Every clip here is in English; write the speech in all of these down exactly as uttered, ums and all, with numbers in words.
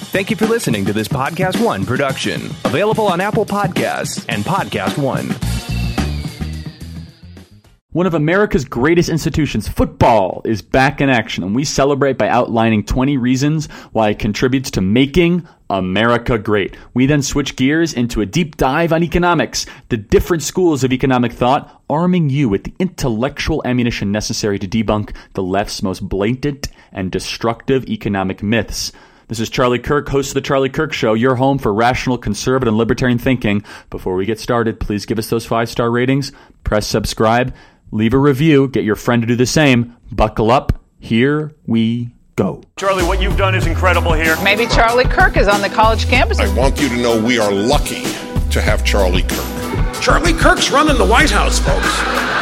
Thank you for listening to this Podcast One production. Available on Apple Podcasts and Podcast One. One of America's greatest institutions, football, is back in action, and we celebrate by outlining twenty reasons why it contributes to making America great. We then switch gears into a deep dive on economics, the different schools of economic thought, arming you with the intellectual ammunition necessary to debunk the left's most blatant and destructive economic myths. This is Charlie Kirk, host of The Charlie Kirk Show, your home for rational, conservative, and libertarian thinking. Before we get started, please give us those five-star ratings, press subscribe, leave a review, get your friend to do the same. Buckle up. Here we go. Charlie, what you've done is incredible here. Maybe Charlie Kirk is on the college campus. I want you to know we are lucky to have Charlie Kirk. Charlie Kirk's running the White House, folks.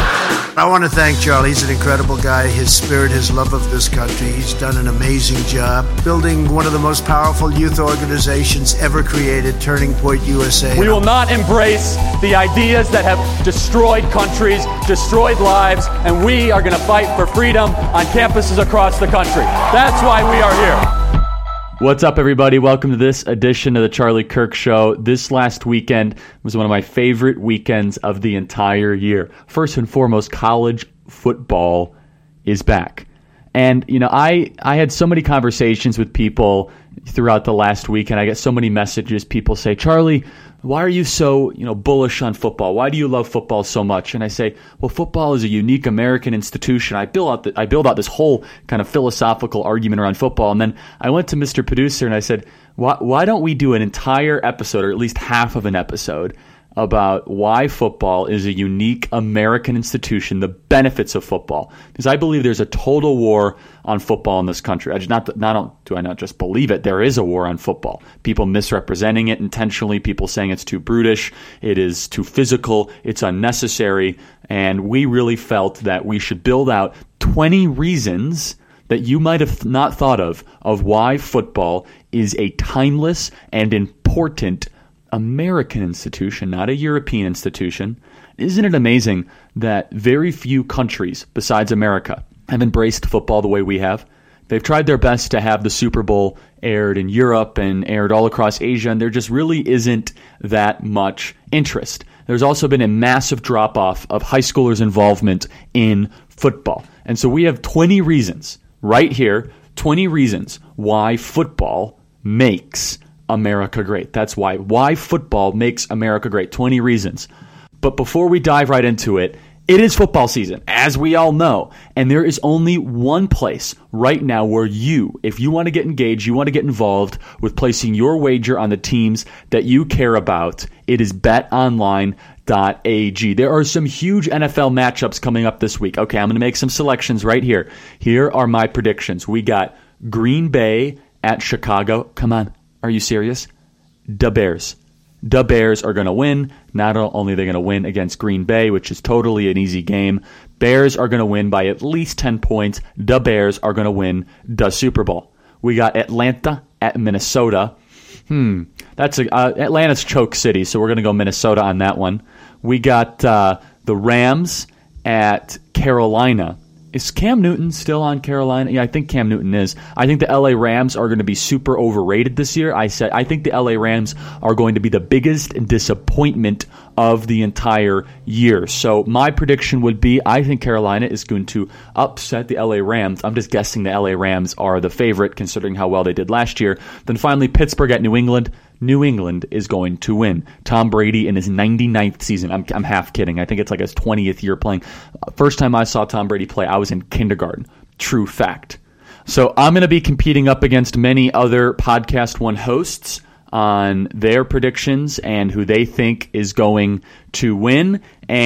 I want to thank Charlie. He's an incredible guy. His spirit, his love of this country. He's done an amazing job building one of the most powerful youth organizations ever created, Turning Point U S A. We will not embrace the ideas that have destroyed countries, destroyed lives, and we are going to fight for freedom on campuses across the country. That's why we are here. What's up, everybody? Welcome to this edition of The Charlie Kirk Show. This last weekend was one of my favorite weekends of the entire year. First and foremost, college football is back. And, you know, I, I had so many conversations with people throughout the last week, and I get so many messages. People say, Charlie, why are you so, you know, bullish on football? Why do you love football so much? And I say, well, football is a unique American institution. I build out the, I build out this whole kind of philosophical argument around football. And then I went to Mister Producer and I said, why, why don't we do an entire episode, or at least half of an episode, about why football is a unique American institution, the benefits of football. Because I believe there's a total war on football in this country. I just not, not do I not just believe it, there is a war on football. People misrepresenting it intentionally, people saying it's too brutish, it is too physical, it's unnecessary, and we really felt that we should build out twenty reasons that you might have not thought of, of why football is a timeless and important American institution, not a European institution. Isn't it amazing that very few countries besides America have embraced football the way we have? They've tried their best to have the Super Bowl aired in Europe and aired all across Asia, and there just really isn't that much interest. There's also been a massive drop-off of high schoolers' involvement in football. And so we have twenty reasons right here, twenty reasons why football makes America great. That's why. Why football makes America great. twenty reasons. But before we dive right into it, it is football season, as we all know. And there is only one place right now where you, if you want to get engaged, you want to get involved with placing your wager on the teams that you care about, it is bet online dot a g. There are some huge N F L matchups coming up this week. Okay, I'm going to make some selections right here. Here are my predictions. We got Green Bay at Chicago. Come on. Are you serious? The Bears. The Bears are going to win. Not only are they going to win against Green Bay, which is totally an easy game, Bears are going to win by at least ten points. The Bears are going to win the Super Bowl. We got Atlanta at Minnesota. Hmm, that's a, uh, Atlanta's choke city, so we're going to go Minnesota on that one. We got uh, the Rams at Carolina. Is Cam Newton still on Carolina? Yeah, I think Cam Newton is. I think the L A Rams are going to be super overrated this year. I said I think the L A Rams are going to be the biggest disappointment of the entire year. So my prediction would be I think Carolina is going to upset the L A Rams. I'm just guessing the L A Rams are the favorite considering how well they did last year. Then finally Pittsburgh at New England. New England is going to win. Tom Brady in his ninety-ninth season. I'm, I'm half kidding. I think it's like his twentieth year playing. First time I saw Tom Brady play, I was in kindergarten. True fact. So I'm going to be competing up against many other Podcast One hosts on their predictions and who they think is going to win,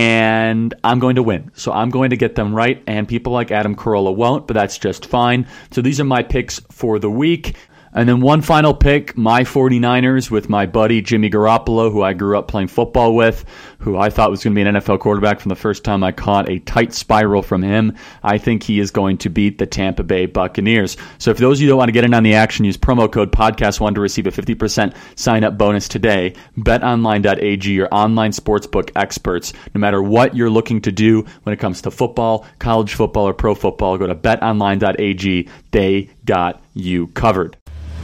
and I'm going to win. So I'm going to get them right, and people like Adam Carolla won't, but that's just fine. So these are my picks for the week. And then one final pick, my 49ers with my buddy Jimmy Garoppolo, who I grew up playing football with, who I thought was going to be an N F L quarterback from the first time I caught a tight spiral from him. I think he is going to beat the Tampa Bay Buccaneers. So if those of you that want to get in on the action, use promo code podcast one to receive a fifty percent sign-up bonus today. bet online dot a g, your online sportsbook experts. No matter what you're looking to do when it comes to football, college football, or pro football, go to bet online dot a g. They got you covered.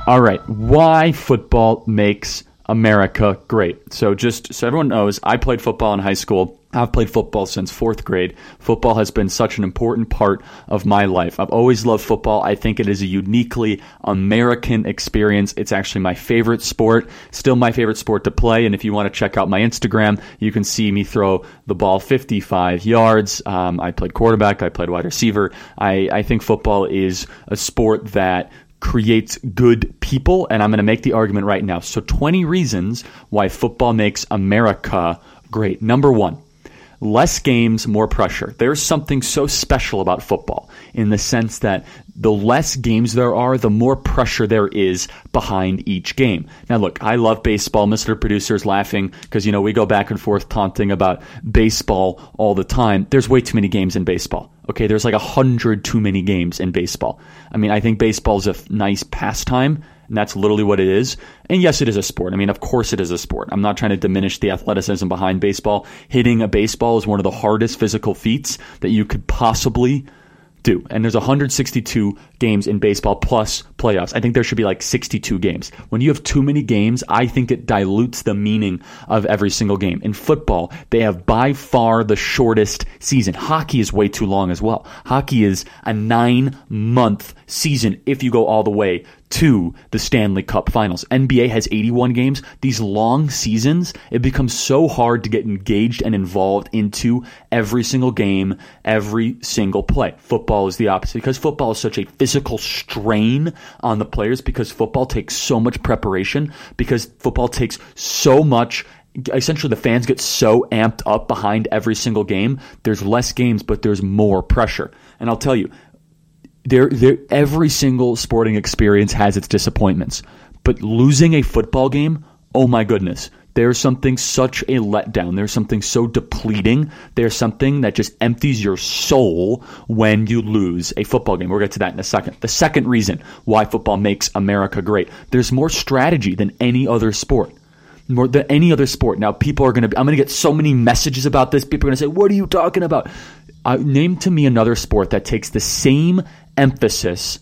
All right, why football makes America great. So just so everyone knows, I played football in high school. I've played football since fourth grade. Football has been such an important part of my life. I've always loved football. I think it is a uniquely American experience. It's actually my favorite sport, still my favorite sport to play. And if you want to check out my Instagram, you can see me throw the ball fifty-five yards. Um, I played quarterback. I played wide receiver. I, I think football is a sport that creates good people, and I'm going to make the argument right now. So twenty reasons why football makes America great. Number one, less games, more pressure. There's something so special about football in the sense that the less games there are, the more pressure there is behind each game. Now, look, I love baseball. Mister Producer's laughing because, you know, we go back and forth taunting about baseball all the time. There's way too many games in baseball. Okay, there's like a hundred too many games in baseball. I mean, I think baseball is a f- nice pastime, and that's literally what it is. And yes, it is a sport. I mean, of course it is a sport. I'm not trying to diminish the athleticism behind baseball. Hitting a baseball is one of the hardest physical feats that you could possibly do. And there's one hundred sixty-two games in baseball plus playoffs. I think there should be like sixty-two games. When you have too many games, I think it dilutes the meaning of every single game. In football, they have by far the shortest season. Hockey is way too long as well. Hockey is a nine-month season if you go all the way to the Stanley Cup Finals. N B A has eighty-one games. These long seasons, it becomes so hard to get engaged and involved into every single game, every single play. Football is the opposite because football is such a physical strain on the players because football takes so much preparation, because football takes so much. Essentially, the fans get so amped up behind every single game. There's less games, but there's more pressure. And I'll tell you, There, there, every single sporting experience has its disappointments, but losing a football game, oh my goodness, there's something such a letdown. There's something so depleting. There's something that just empties your soul when you lose a football game. We'll get to that in a second. The second reason why football makes America great, there's more strategy than any other sport. More than any other sport. Now, people are going to, I'm going to get so many messages about this. People are going to say, what are you talking about? Uh, name to me another sport that takes the same emphasis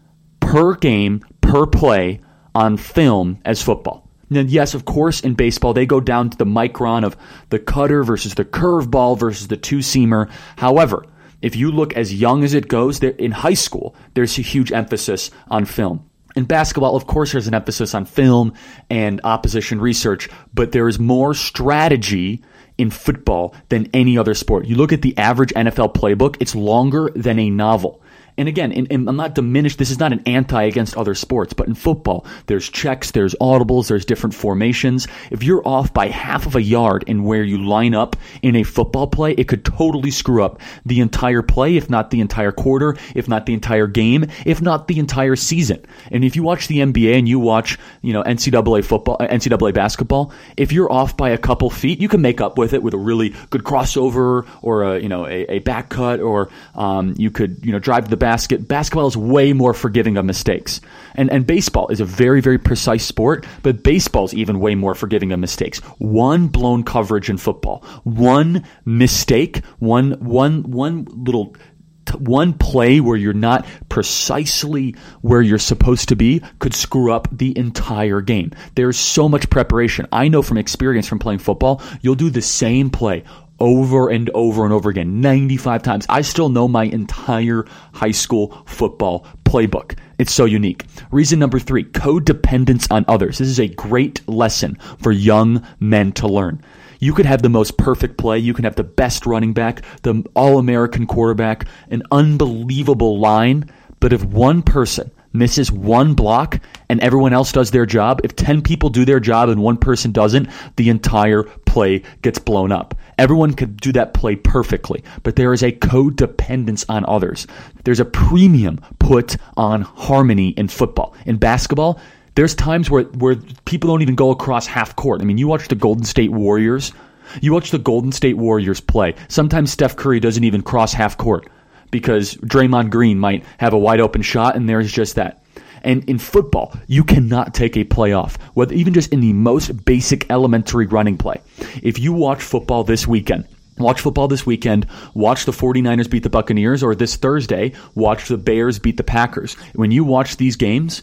per game, per play on film as football. And yes, of course, in baseball, they go down to the micron of the cutter versus the curveball versus the two-seamer. However, if you look as young as it goes, there, in high school, there's a huge emphasis on film. In basketball, of course, there's an emphasis on film and opposition research, but there is more strategy in football than any other sport. You look at the average N F L playbook, it's longer than a novel. And again, in, in, I'm not diminished. This is not an anti against other sports, but in football, there's checks, there's audibles, there's different formations. If you're off by half of a yard in where you line up in a football play, it could totally screw up the entire play, if not the entire quarter, if not the entire game, if not the entire season. And if you watch the N B A and you watch, you know, N C double A football, N C double A basketball, if you're off by a couple feet, you can make up with it with a really good crossover or a, you know, a, a back cut, or um, you could, you know, drive to the basket. Basketball is way more forgiving of mistakes. And and baseball is a very, very precise sport, but baseball is even way more forgiving of mistakes. One blown coverage in football, one mistake, one one one little one play where you're not precisely where you're supposed to be could screw up the entire game. There's so much preparation. I know from experience from playing football, you'll do the same play over and over and over again, ninety-five times. I still know my entire high school football playbook. It's so unique. Reason number three, codependence on others. This is a great lesson for young men to learn. You could have the most perfect play. You can have the best running back, the all-American quarterback, an unbelievable line. But if one person misses one block and everyone else does their job, if ten people do their job and one person doesn't, the entire play gets blown up. Everyone could do that play perfectly, but there is a codependence on others. There's a premium put on harmony in football. In basketball, there's times where, where people don't even go across half court. I mean, you watch the Golden State Warriors. You watch the Golden State Warriors play. Sometimes Steph Curry doesn't even cross half court because Draymond Green might have a wide open shot, and there's just that. And in football, you cannot take a play off, whether even just in the most basic elementary running play. If you watch football this weekend, Watch football this weekend, watch the 49ers beat the Buccaneers, or this Thursday, watch the Bears beat the Packers. When you watch these games,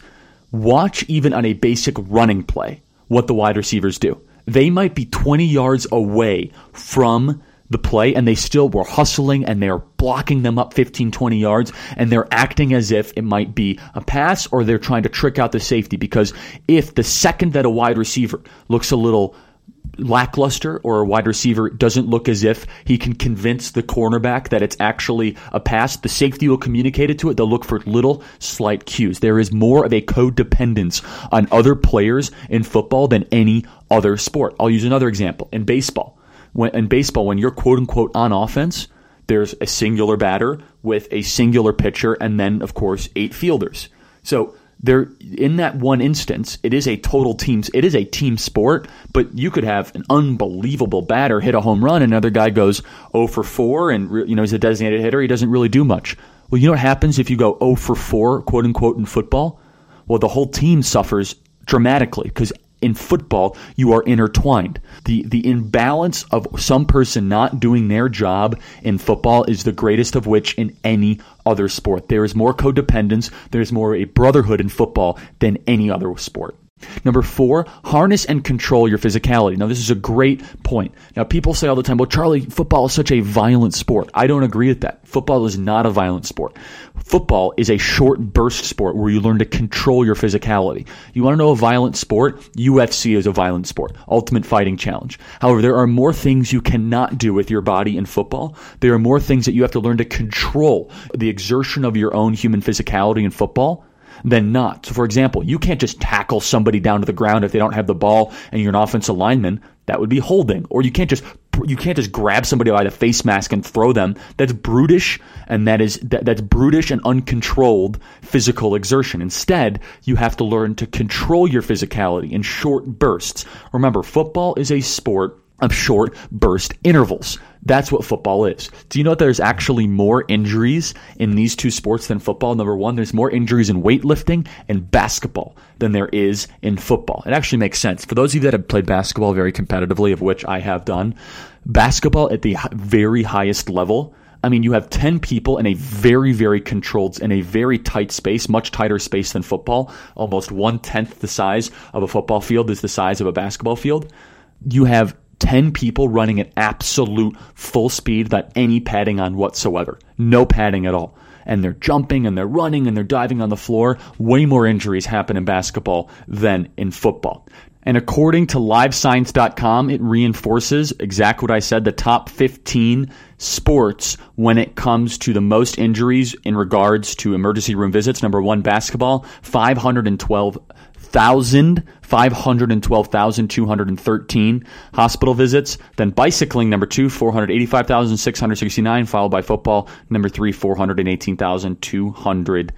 Watch even on a basic running play what the wide receivers do. They might be twenty yards away from the play, and they still were hustling, and they're blocking them up fifteen, twenty yards, and they're acting as if it might be a pass, or they're trying to trick out the safety. Because if the second that a wide receiver looks a little lackluster, or a wide receiver doesn't look as if he can convince the cornerback that it's actually a pass, the safety will communicate it to it. They'll look for little slight cues. There is more of a codependence on other players in football than any other sport. I'll use another example. In baseball, when, in baseball, when you're quote-unquote on offense, there's a singular batter with a singular pitcher, and then, of course, eight fielders. So there, in that one instance, it is a total team. It is a team sport, but you could have an unbelievable batter hit a home run, and another guy goes oh for four, and you know he's a designated hitter. He doesn't really do much. Well, you know what happens if you go oh for four, quote unquote, in football? Well, the whole team suffers dramatically because in football, you are intertwined. The the imbalance of some person not doing their job in football is the greatest of which in any other sport. There is more codependence, there is more a brotherhood in football than any other sport. Number four, harness and control your physicality. Now, this is a great point. Now, people say all the time, well, Charlie, football is such a violent sport. I don't agree with that. Football is not a violent sport. Football is a short burst sport where you learn to control your physicality. You want to know a violent sport? U F C is a violent sport. Ultimate Fighting Challenge. However, there are more things you cannot do with your body in football. There are more things that you have to learn to control the exertion of your own human physicality in football than not. So, for example, you can't just tackle somebody down to the ground if they don't have the ball and you're an offensive lineman. That would be holding. Or you can't just you can't just grab somebody by the face mask and throw them. That's brutish, and that is that, that's brutish and uncontrolled physical exertion. Instead, you have to learn to control your physicality in short bursts. Remember, football is a sport of short burst intervals. That's what football is. Do you know that there's actually more injuries in these two sports than football? Number one, there's more injuries in weightlifting and basketball than there is in football. It actually makes sense. For those of you that have played basketball very competitively, of which I have done, basketball at the very highest level, I mean, you have ten people in a very, very controlled, in a very tight space, much tighter space than football. Almost one-tenth the size of a football field is the size of a basketball field. You have ten people running at absolute full speed without any padding on whatsoever. No padding at all. And they're jumping and they're running and they're diving on the floor. Way more injuries happen in basketball than in football. And according to live science dot com, it reinforces exactly what I said, the top fifteen sports when it comes to the most injuries in regards to emergency room visits. Number one, basketball, five hundred twelve thousand, five hundred twelve thousand two hundred thirteen hospital visits. Then bicycling, number two, four hundred eighty-five thousand six hundred sixty-nine, followed by football, number three, four hundred eighteen thousand two hundred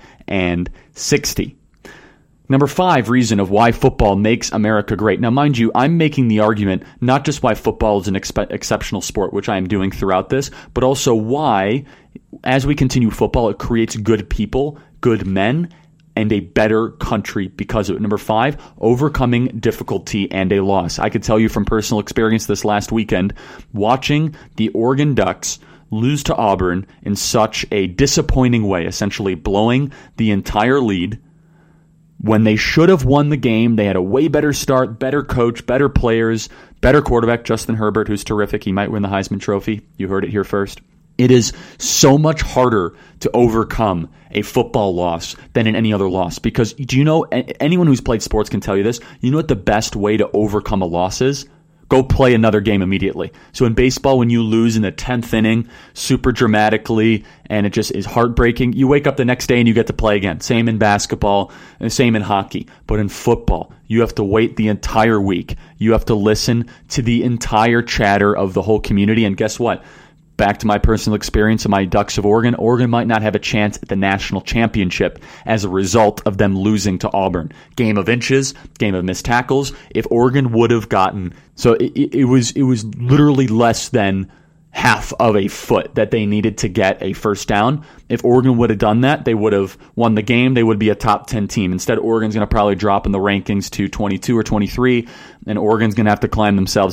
sixty. Number five reason of why football makes America great. Now, mind you, I'm making the argument not just why football is an expe- exceptional sport, which I am doing throughout this, but also why, as we continue football, it creates good people, good men, and a better country because of it. Number five, overcoming difficulty and a loss. I could tell you from personal experience this last weekend, watching the Oregon Ducks lose to Auburn in such a disappointing way, essentially blowing the entire lead. When they should have won the game, they had a way better start, better coach, better players, better quarterback, Justin Herbert, who's terrific. He might win the Heisman Trophy. You heard it here first. It is so much harder to overcome a football loss than in any other loss. Because do you know, anyone who's played sports can tell you this, you know what the best way to overcome a loss is? Go play another game immediately. So in baseball, when you lose in the tenth inning, super dramatically, and it just is heartbreaking, you wake up the next day and you get to play again. Same in basketball, and same in hockey. But in football, you have to wait the entire week. You have to listen to the entire chatter of the whole community. And guess what? Back to my personal experience of my Ducks of Oregon, Oregon might not have a chance at the national championship as a result of them losing to Auburn. Game of inches, game of missed tackles. If Oregon would have gotten, so it, it, it was it was literally less than half of a foot that they needed to get a first down. If Oregon would have done that, they would have won the game. They would be a top ten team. Instead, Oregon's going to probably drop in the rankings to twenty-two or twenty-three, and Oregon's going to have to climb themselves out.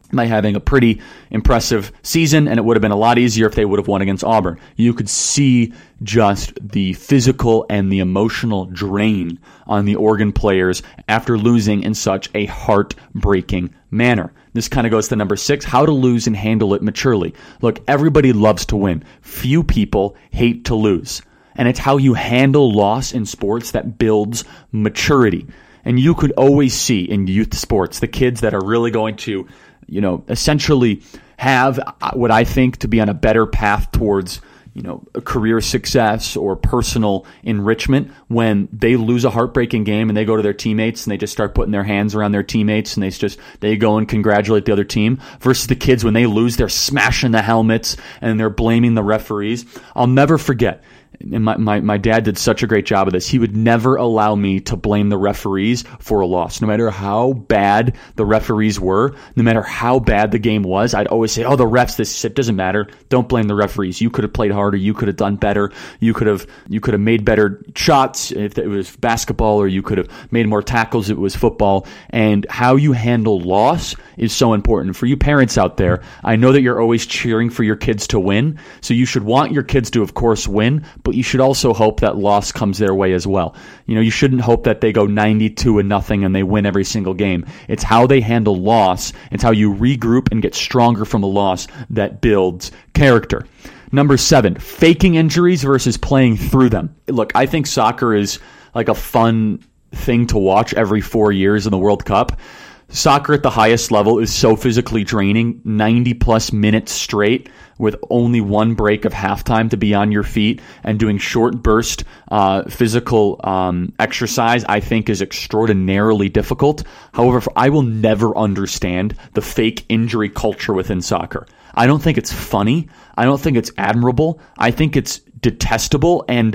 by having a pretty impressive season, and it would have been a lot easier if they would have won against Auburn. You could see just the physical and the emotional drain on the Oregon players after losing in such a heartbreaking manner. This kind of goes to number six, how to lose and handle it maturely. Look, everybody loves to win. Few people hate to lose. And it's how you handle loss in sports that builds maturity. And you could always see in youth sports, the kids that are really going to, you know, essentially have what I think to be on a better path towards, you know, a career success or personal enrichment when they lose a heartbreaking game and they go to their teammates and they just start putting their hands around their teammates and they just, they go and congratulate the other team versus the kids when they lose, they're smashing the helmets and they're blaming the referees. I'll never forget. And my, my, my dad did such a great job of this. He would never allow me to blame the referees for a loss. No matter how bad the referees were, no matter how bad the game was, I'd always say, oh, the refs, this it doesn't matter. Don't blame the referees. You could have played harder. You could have done better. You could have you could have made better shots if it was basketball, or you could have made more tackles if it was football. And how you handle loss is so important. For you parents out there, I know that you're always cheering for your kids to win, so you should want your kids to, of course, win, but you should also hope that loss comes their way as well. You know, you shouldn't hope that they go ninety-two and nothing and they win every single game. It's how they handle loss. It's how you regroup and get stronger from a loss that builds character. Number seven, faking injuries versus playing through them. Look, I think soccer is like a fun thing to watch every four years in the World Cup. Soccer at the highest level is so physically draining, ninety plus minutes straight with only one break of halftime to be on your feet and doing short burst uh, physical um, exercise, I think is extraordinarily difficult. However, I will never understand the fake injury culture within soccer. I don't think it's funny. I don't think it's admirable. I think it's detestable, and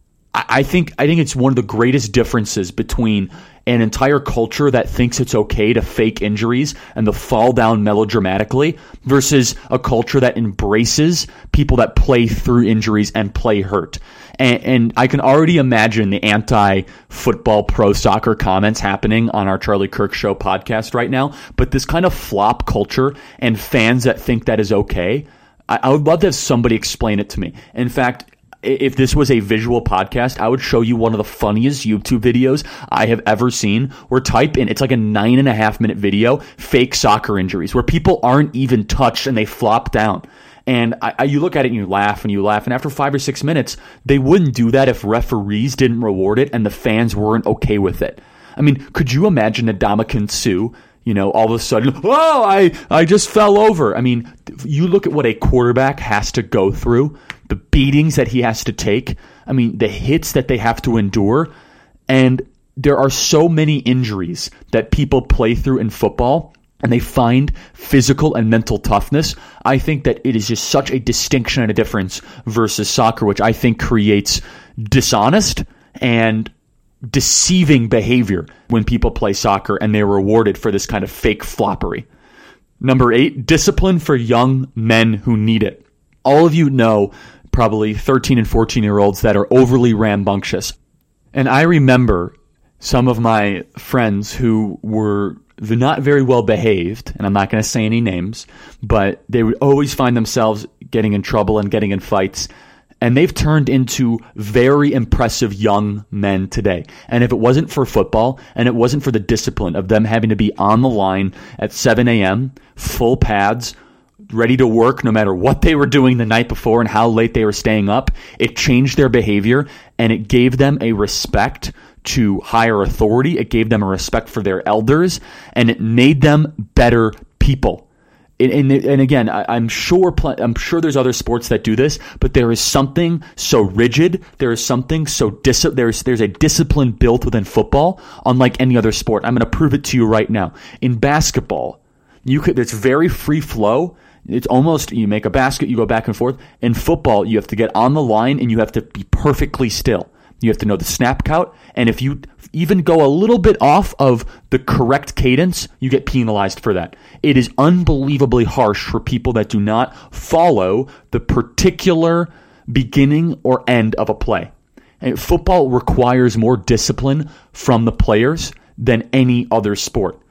I think I think it's one of the greatest differences between an entire culture that thinks it's okay to fake injuries and to fall down melodramatically versus a culture that embraces people that play through injuries and play hurt. And, and I can already imagine the anti-football pro soccer comments happening on our Charlie Kirk Show podcast right now. But this kind of flop culture and fans that think that is okay, I, I would love to have somebody explain it to me. In fact, if this was a visual podcast, I would show you one of the funniest YouTube videos I have ever seen, where type in, it's like a nine and a half minute video, fake soccer injuries, where people aren't even touched and they flop down. And I, I, you look at it and you laugh and you laugh. And after five or six minutes, they wouldn't do that if referees didn't reward it and the fans weren't okay with it. I mean, could you imagine Ndamukong Suh, you know, all of a sudden, oh, I, I just fell over. I mean, you look at what a quarterback has to go through, the beatings that he has to take, I mean, the hits that they have to endure, and there are so many injuries that people play through in football, and they find physical and mental toughness. I think that it is just such a distinction and a difference versus soccer, which I think creates dishonest and deceiving behavior when people play soccer and they're rewarded for this kind of fake floppery. Number eight, discipline for young men who need it. All of you know probably thirteen and fourteen year olds that are overly rambunctious. And I remember some of my friends who were not very well behaved, and I'm not going to say any names, but they would always find themselves getting in trouble and getting in fights. And they've turned into very impressive young men today. And if it wasn't for football, and it wasn't for the discipline of them having to be on the line at seven a.m., full pads, ready to work no matter what they were doing the night before and how late they were staying up, it changed their behavior, and it gave them a respect to higher authority. It gave them a respect for their elders, and it made them better people. And, and again, I'm sure I'm sure there's other sports that do this, but there is something so rigid. There is something so dis- there's there's a discipline built within football, unlike any other sport. I'm going to prove it to you right now. In basketball, you could it's very free flow. It's almost, you make a basket, you go back and forth. In football, you have to get on the line and you have to be perfectly still. You have to know the snap count, and if you even go a little bit off of the correct cadence, you get penalized for that. It is unbelievably harsh for people that do not follow the particular beginning or end of a play. And football requires more discipline from the players than any other sport.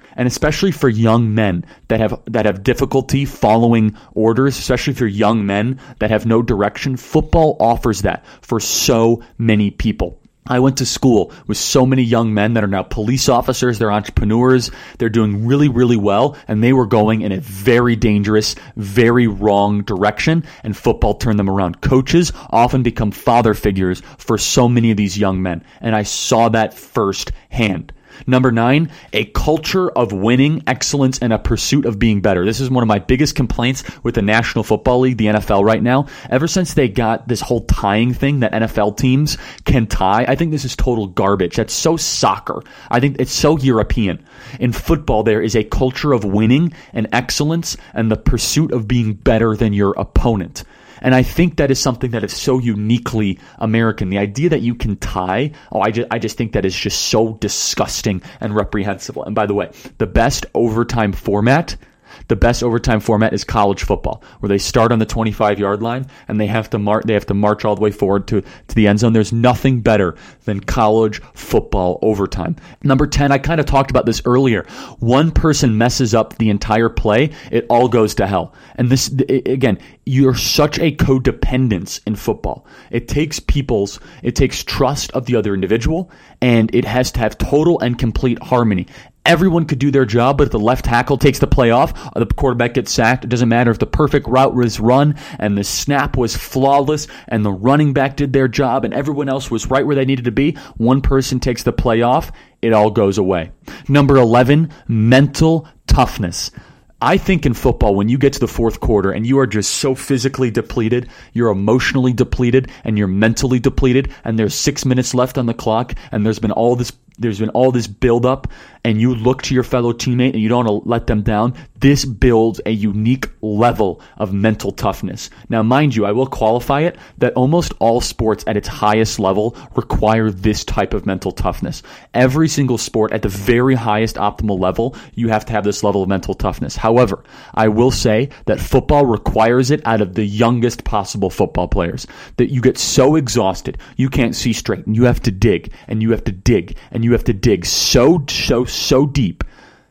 And especially for young men that have that have difficulty following orders, especially for young men that have no direction, football offers that for so many people. I went to school with so many young men that are now police officers, they're entrepreneurs, they're doing really, really well, and they were going in a very dangerous, very wrong direction, and football turned them around. Coaches often become father figures for so many of these young men, and I saw that firsthand. Number nine, a culture of winning, excellence, and a pursuit of being better. This is one of my biggest complaints with the National Football League, the N F L right now. Ever since they got this whole tying thing that N F L teams can tie, I think this is total garbage. That's so soccer. I think it's so European. In football, there is a culture of winning and excellence and the pursuit of being better than your opponent. And I think that is something that is so uniquely American. The idea that you can tie, oh, I just, I just think that is just so disgusting and reprehensible. And by the way, the best overtime format, the best overtime format is college football, where they start on the twenty-five-yard line and they have to march. They have to march all the way forward to, to the end zone. There's nothing better than college football overtime. Number ten, I kind of talked about this earlier. One person messes up the entire play, it all goes to hell. And this, again, you're such a codependence in football. It takes people's, it takes trust of the other individual, and it has to have total and complete harmony. Everyone could do their job, but if the left tackle takes the play off, the quarterback gets sacked. It doesn't matter if the perfect route was run and the snap was flawless and the running back did their job and everyone else was right where they needed to be. One person takes the play off, it all goes away. Number eleven, mental toughness. I think in football, when you get to the fourth quarter and you are just so physically depleted, you're emotionally depleted, and you're mentally depleted, and there's six minutes left on the clock, and there's been all this There's been all this buildup, and you look to your fellow teammate and you don't want to let them down. This builds a unique level of mental toughness. Now, mind you, I will qualify it that almost all sports at its highest level require this type of mental toughness. Every single sport at the very highest optimal level, you have to have this level of mental toughness. However, I will say that football requires it out of the youngest possible football players, that you get so exhausted, you can't see straight, and you have to dig, and you have to dig, and you You have to dig so, so, so deep.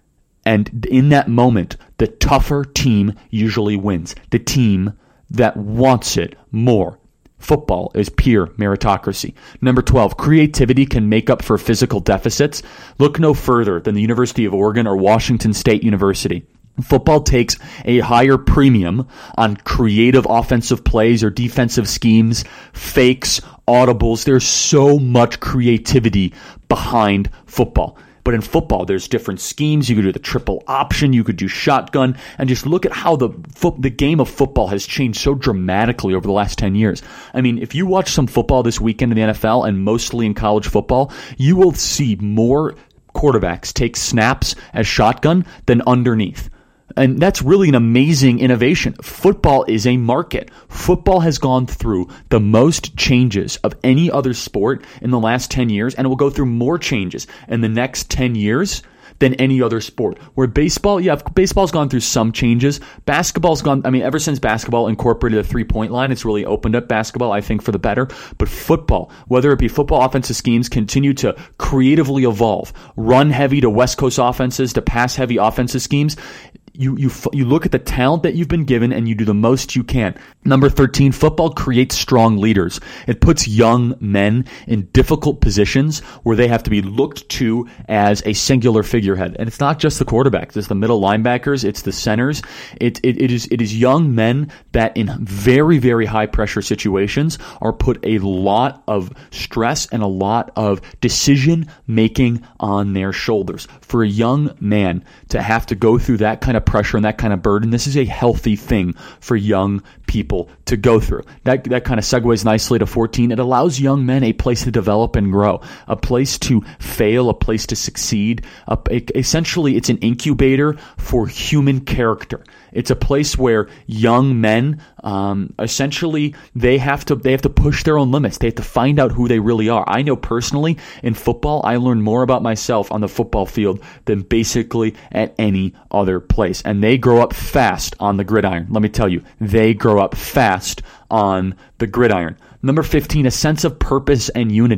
And in that moment, the tougher team usually wins. The team that wants it more. Football is pure meritocracy. Number twelve, creativity can make up for physical deficits. Look no further than the University of Oregon or Washington State University. Football takes a higher premium on creative offensive plays or defensive schemes, fakes, audibles. There's so much creativity behind football. But in football, there's different schemes. You could do the triple option. You could do shotgun. And just look at how the fo- the game of football has changed so dramatically over the last ten years. I mean, if you watch some football this weekend in the N F L and mostly in college football, you will see more quarterbacks take snaps as shotgun than underneath. And that's really an amazing innovation. Football is a market. Football has gone through the most changes of any other sport in the last ten years, and it will go through more changes in the next ten years than any other sport. Where baseball, yeah, baseball's gone through some changes. Basketball's gone, I mean, ever since basketball incorporated a three-point line, it's really opened up basketball, I think, for the better. But football, whether it be football offensive schemes, continue to creatively evolve. Run heavy to West Coast offenses, to pass heavy offensive schemes. You you you look at the talent that you've been given and you do the most you can. Number thirteen, football creates strong leaders. It puts young men in difficult positions where they have to be looked to as a singular figurehead. And it's not just the quarterbacks, it's the middle linebackers, it's the centers. It, it, it is it is young men that in very, very high pressure situations are put a lot of stress and a lot of decision making on their shoulders. For a young man to have to go through that kind of pressure and that kind of burden, this is a healthy thing for young people to go through. That that kind of segues nicely to fourteen. It allows young men a place to develop and grow, a place to fail, a place to succeed. A, a, essentially, it's an incubator for human character. It's a place where young men, um, essentially, they have to they have to push their own limits. They have to find out who they really are. I know personally, in football, I learned more about myself on the football field than basically at any other place. And they grow up fast on the gridiron. Let me tell you, they grow up fast on the gridiron. Number fifteen, a sense of purpose and unity.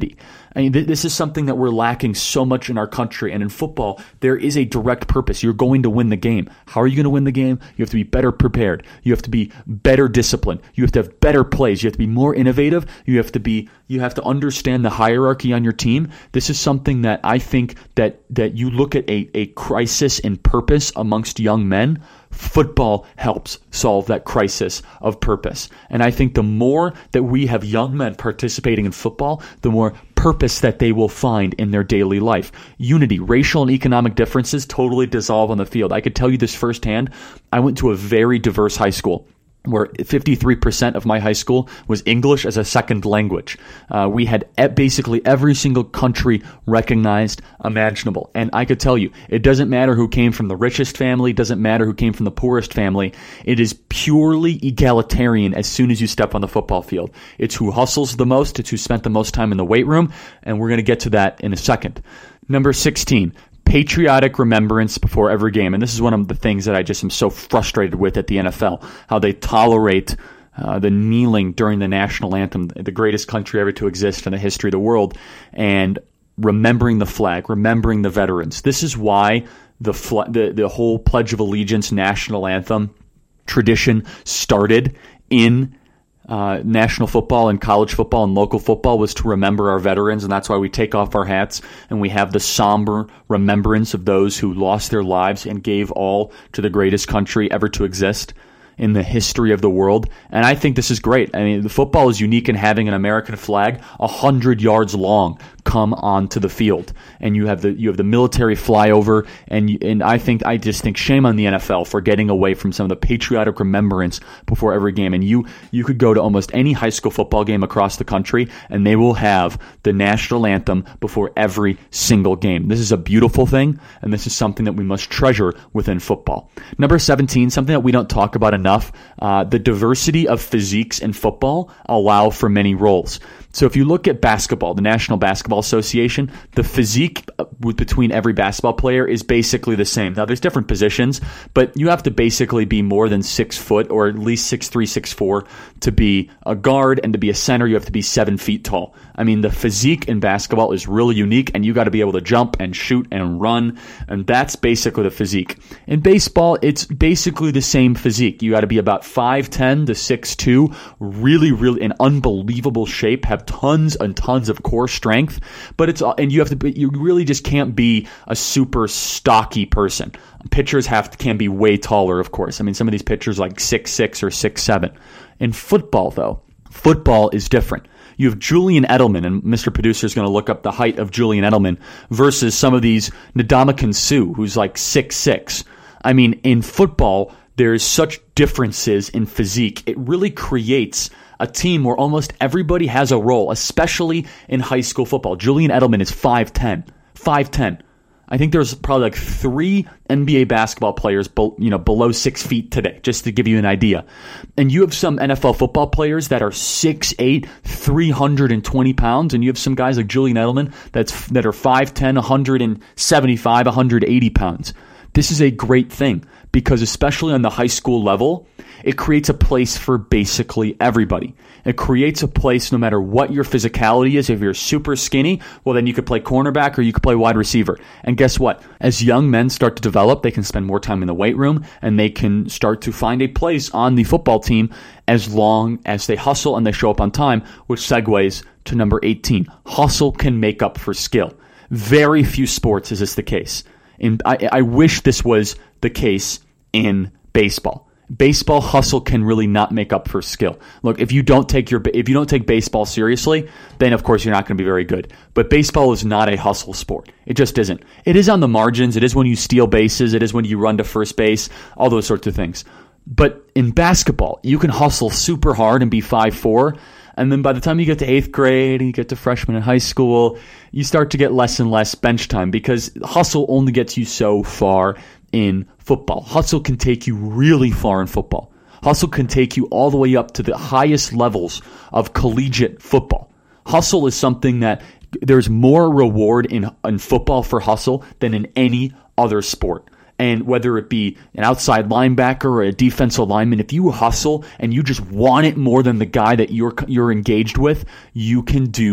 I mean, th- this is something that we're lacking so much in our country. And in football, there is a direct purpose. You're going to win the game. How are you going to win the game? You have to be better prepared. You have to be better disciplined. You have to have better plays. You have to be more innovative. You have to be. You have to understand the hierarchy on your team. This is something that I think that that you look at a, a crisis in purpose amongst young men. Football helps solve that crisis of purpose. And I think the more that we have young men participating in football, the more purpose that they will find in their daily life. Unity, racial and economic differences totally dissolve on the field. I could tell you this firsthand. I went to a very diverse high school, where fifty-three percent of my high school was English as a second language. Uh, we had basically every single country recognized imaginable. And I could tell you, it doesn't matter who came from the richest family, it doesn't matter who came from the poorest family. It is purely egalitarian as soon as you step on the football field. It's who hustles the most, it's who spent the most time in the weight room, and we're going to get to that in a second. Number sixteen. Patriotic remembrance before every game. And this is one of the things that I just am so frustrated with at the N F L, how they tolerate uh, the kneeling during the national anthem, the greatest country ever to exist in the history of the world, and remembering the flag, remembering the veterans. This is why the fl- the, the whole Pledge of Allegiance national anthem tradition started in Uh, national football and college football and local football, was to remember our veterans, and that's why we take off our hats and we have the somber remembrance of those who lost their lives and gave all to the greatest country ever to exist in the history of the world. And I think this is great. I mean, the football is unique in having an American flag a hundred yards long come onto the field, and you have the you have the military flyover, and and I think I just think shame on the N F L for getting away from some of the patriotic remembrance before every game. And you you could go to almost any high school football game across the country, and they will have the national anthem before every single game. This is a beautiful thing, and this is something that we must treasure within football. Number seventeen, something that we don't talk about enough, uh, the diversity of physiques in football allow for many roles. So if you look at basketball, the National Basketball Association, the physique between every basketball player is basically the same. Now, there's different positions, but you have to basically be more than six foot or at least six three, six four to be a guard, and to be a center, you have to be seven feet tall. I mean, the physique in basketball is really unique, and you got to be able to jump and shoot and run, and that's basically the physique. In baseball, it's basically the same physique. You got to be about five ten to six two, really, really in unbelievable shape, have tons and tons of core strength, but it's and you have to be, you really just can't be a super stocky person. Pitchers have to, can be way taller, of course. I mean, some of these pitchers like six six or six seven. In football, though, football is different. You have Julian Edelman, and Mister Producer is going to look up the height of Julian Edelman versus some of these Ndamukong Suh, who's like six six. I mean, in football, there's such differences in physique. It really creates a team where almost everybody has a role, especially in high school football. Julian Edelman is five ten. five ten. I think there's probably like three N B A basketball players be, you know, below six feet today, just to give you an idea. And you have some N F L football players that are six eight, three hundred twenty pounds, and you have some guys like Julian Edelman that's that are five ten, one seventy-five, one eighty pounds. This is a great thing because especially on the high school level, it creates a place for basically everybody. It creates a place no matter what your physicality is. If you're super skinny, well, then you could play cornerback or you could play wide receiver. And guess what? As young men start to develop, they can spend more time in the weight room and they can start to find a place on the football team as long as they hustle and they show up on time, which segues to number eighteen. Hustle can make up for skill. Very few sports is this the case. And I, I wish this was the case in baseball. Baseball hustle can really not make up for skill. Look, if you don't take your if you don't take baseball seriously, then of course you're not going to be very good. But baseball is not a hustle sport. It just isn't. It is on the margins. It is when you steal bases. It is when you run to first base. All those sorts of things. But in basketball, you can hustle super hard and be five four, and then by the time you get to eighth grade and you get to freshman in high school, you start to get less and less bench time because hustle only gets you so far in football. Hustle can take you really far in football. Hustle can take you all the way up to the highest levels of collegiate football. Hustle is something that there's more reward in, in football for hustle than in any other sport. And whether it be an outside linebacker or a defensive lineman, if you hustle and you just want it more than the guy that you're you're engaged with, you can do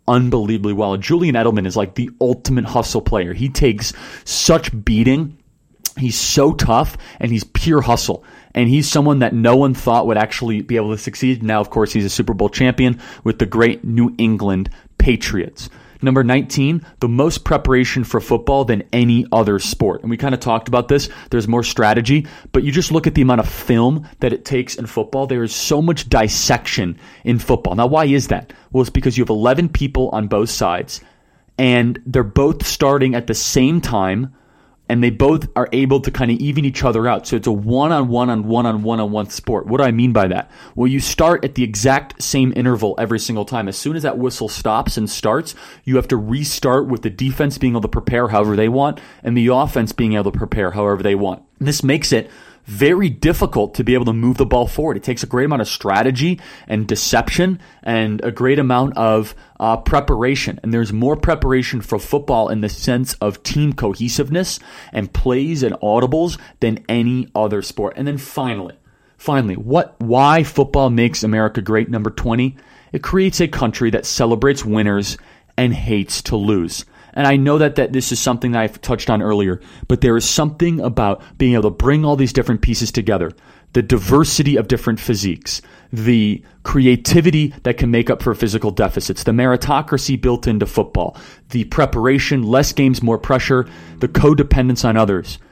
unbelievably well. Julian Edelman is like the ultimate hustle player. He takes such beating. He's so tough, and he's pure hustle. And he's someone that no one thought would actually be able to succeed. Now, of course, he's a Super Bowl champion with the great New England Patriots. Number nineteen, the most preparation for football than any other sport. And we kind of talked about this. There's more strategy, but you just look at the amount of film that it takes in football. There is so much dissection in football. Now, why is that? Well, it's because you have eleven people on both sides, and they're both starting at the same time, and they both are able to kind of even each other out. So it's a one-on-one on one-on-one-on-one sport. What do I mean by that? Well, you start at the exact same interval every single time. As soon as that whistle stops and starts, you have to restart with the defense being able to prepare however they want and the offense being able to prepare however they want. This makes it very difficult to be able to move the ball forward. It takes a great amount of strategy and deception and a great amount of uh, preparation. And there's more preparation for football in the sense of team cohesiveness and plays and audibles than any other sport. And then finally, finally, what? why football makes America great, number twenty? It creates a country that celebrates winners and hates to lose. And I know that, that this is something that I've touched on earlier, but there is something about being able to bring all these different pieces together. The diversity of different physiques, the creativity that can make up for physical deficits, the meritocracy built into football, the preparation, less games, more pressure, the codependence on others.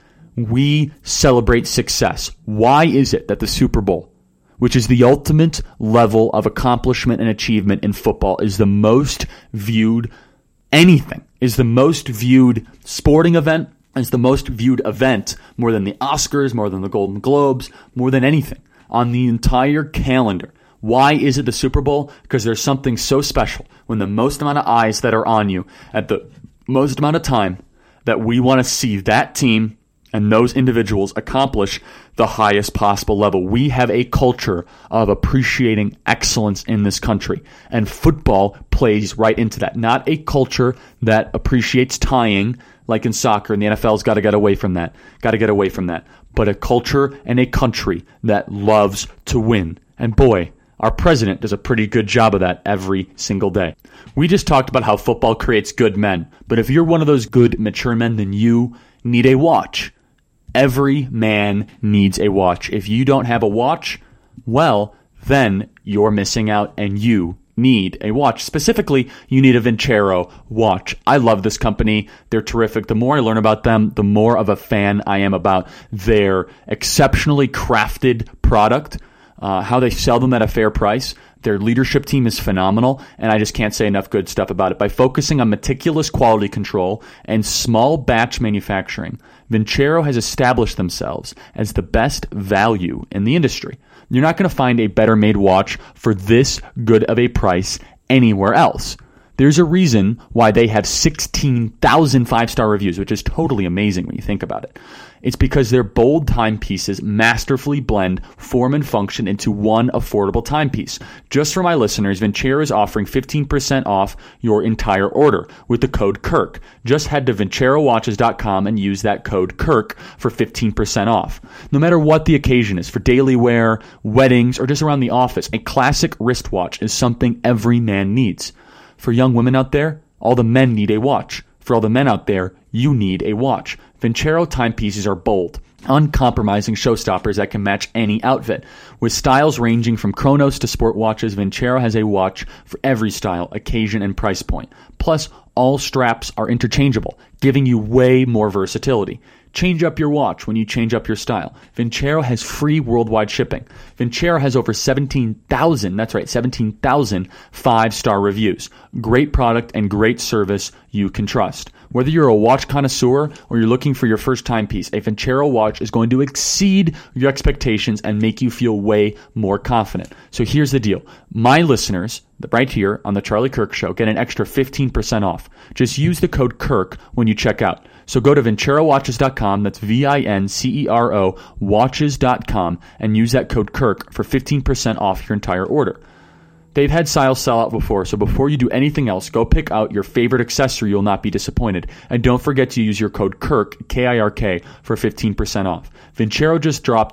We celebrate success. Why is it that the Super Bowl, which is the ultimate level of accomplishment and achievement in football, is the most viewed anything, is the most viewed sporting event, is the most viewed event, more than the Oscars, more than the Golden Globes, more than anything on the entire calendar? Why is it the Super Bowl? Because there's something so special when the most amount of eyes that are on you at the most amount of time that we want to see that team and those individuals accomplish the highest possible level. We have a culture of appreciating excellence in this country, and football plays right into that. Not a culture that appreciates tying like in soccer, and the N F L's got to get away from that. Got to get away from that. But a culture and a country that loves to win. And boy, our president does a pretty good job of that every single day. We just talked about how football creates good men, but if you're one of those good, mature men, then you need a watch. Every man needs a watch. If you don't have a watch, well, then you're missing out, and you need a watch. Specifically, you need a Vincero watch. I love this company. They're terrific. The more I learn about them, the more of a fan I am about their exceptionally crafted product, uh, how they sell them at a fair price. Their leadership team is phenomenal, and I just can't say enough good stuff about it. By focusing on meticulous quality control and small batch manufacturing, Vincero has established themselves as the best value in the industry. You're not going to find a better made watch for this good of a price anywhere else. There's a reason why they have sixteen thousand five-star reviews, which is totally amazing when you think about it. It's because their bold timepieces masterfully blend form and function into one affordable timepiece. Just for my listeners, Vincero is offering fifteen percent off your entire order with the code Kirk. Just head to Vincero Watches dot com and use that code Kirk for fifteen percent off. No matter what the occasion is, for daily wear, weddings, or just around the office, a classic wristwatch is something every man needs. For young women out there, all the men need a watch. For all the men out there, you need a watch. Vincero timepieces are bold, uncompromising showstoppers that can match any outfit. With styles ranging from chronos to sport watches, Vincero has a watch for every style, occasion, and price point. Plus, all straps are interchangeable, giving you way more versatility. Change up your watch when you change up your style. Vincero has free worldwide shipping. Vincero has over seventeen thousand, that's right, seventeen thousand five-star reviews. Great product and great service you can trust. Whether you're a watch connoisseur or you're looking for your first timepiece, a Vincero watch is going to exceed your expectations and make you feel way more confident. So here's the deal. My listeners, right here on the Charlie Kirk Show, get an extra fifteen percent off. Just use the code Kirk when you check out. So go to Vincero Watches dot com, that's V I N C E R O, Watches dot com, and use that code Kirk for fifteen percent off your entire order. They've had styles sell out before, so before you do anything else, go pick out your favorite accessory. You'll not be disappointed. And don't forget to use your code Kirk, K I R K, for fifteen percent off. Vincero just dropped their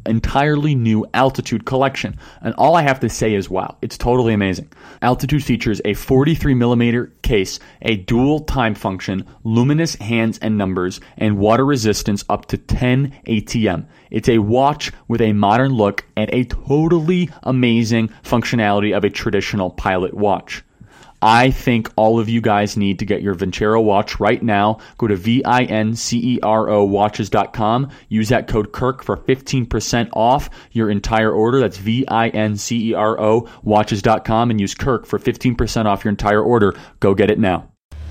entirely new Altitude collection. And all I have to say is, wow, it's totally amazing. Altitude features a forty-three millimeter case, a dual time function, luminous hands and numbers, and water resistance up to ten A T M. It's a watch with a modern look and a totally amazing functionality of a traditional pilot watch. I think all of you guys need to get your Vincero watch right now. Go to V I N C E R O watches dot com. Use that code Kirk for fifteen percent off your entire order. That's V I N C E R O watches dot com and use Kirk for fifteen percent off your entire order. Go get it now.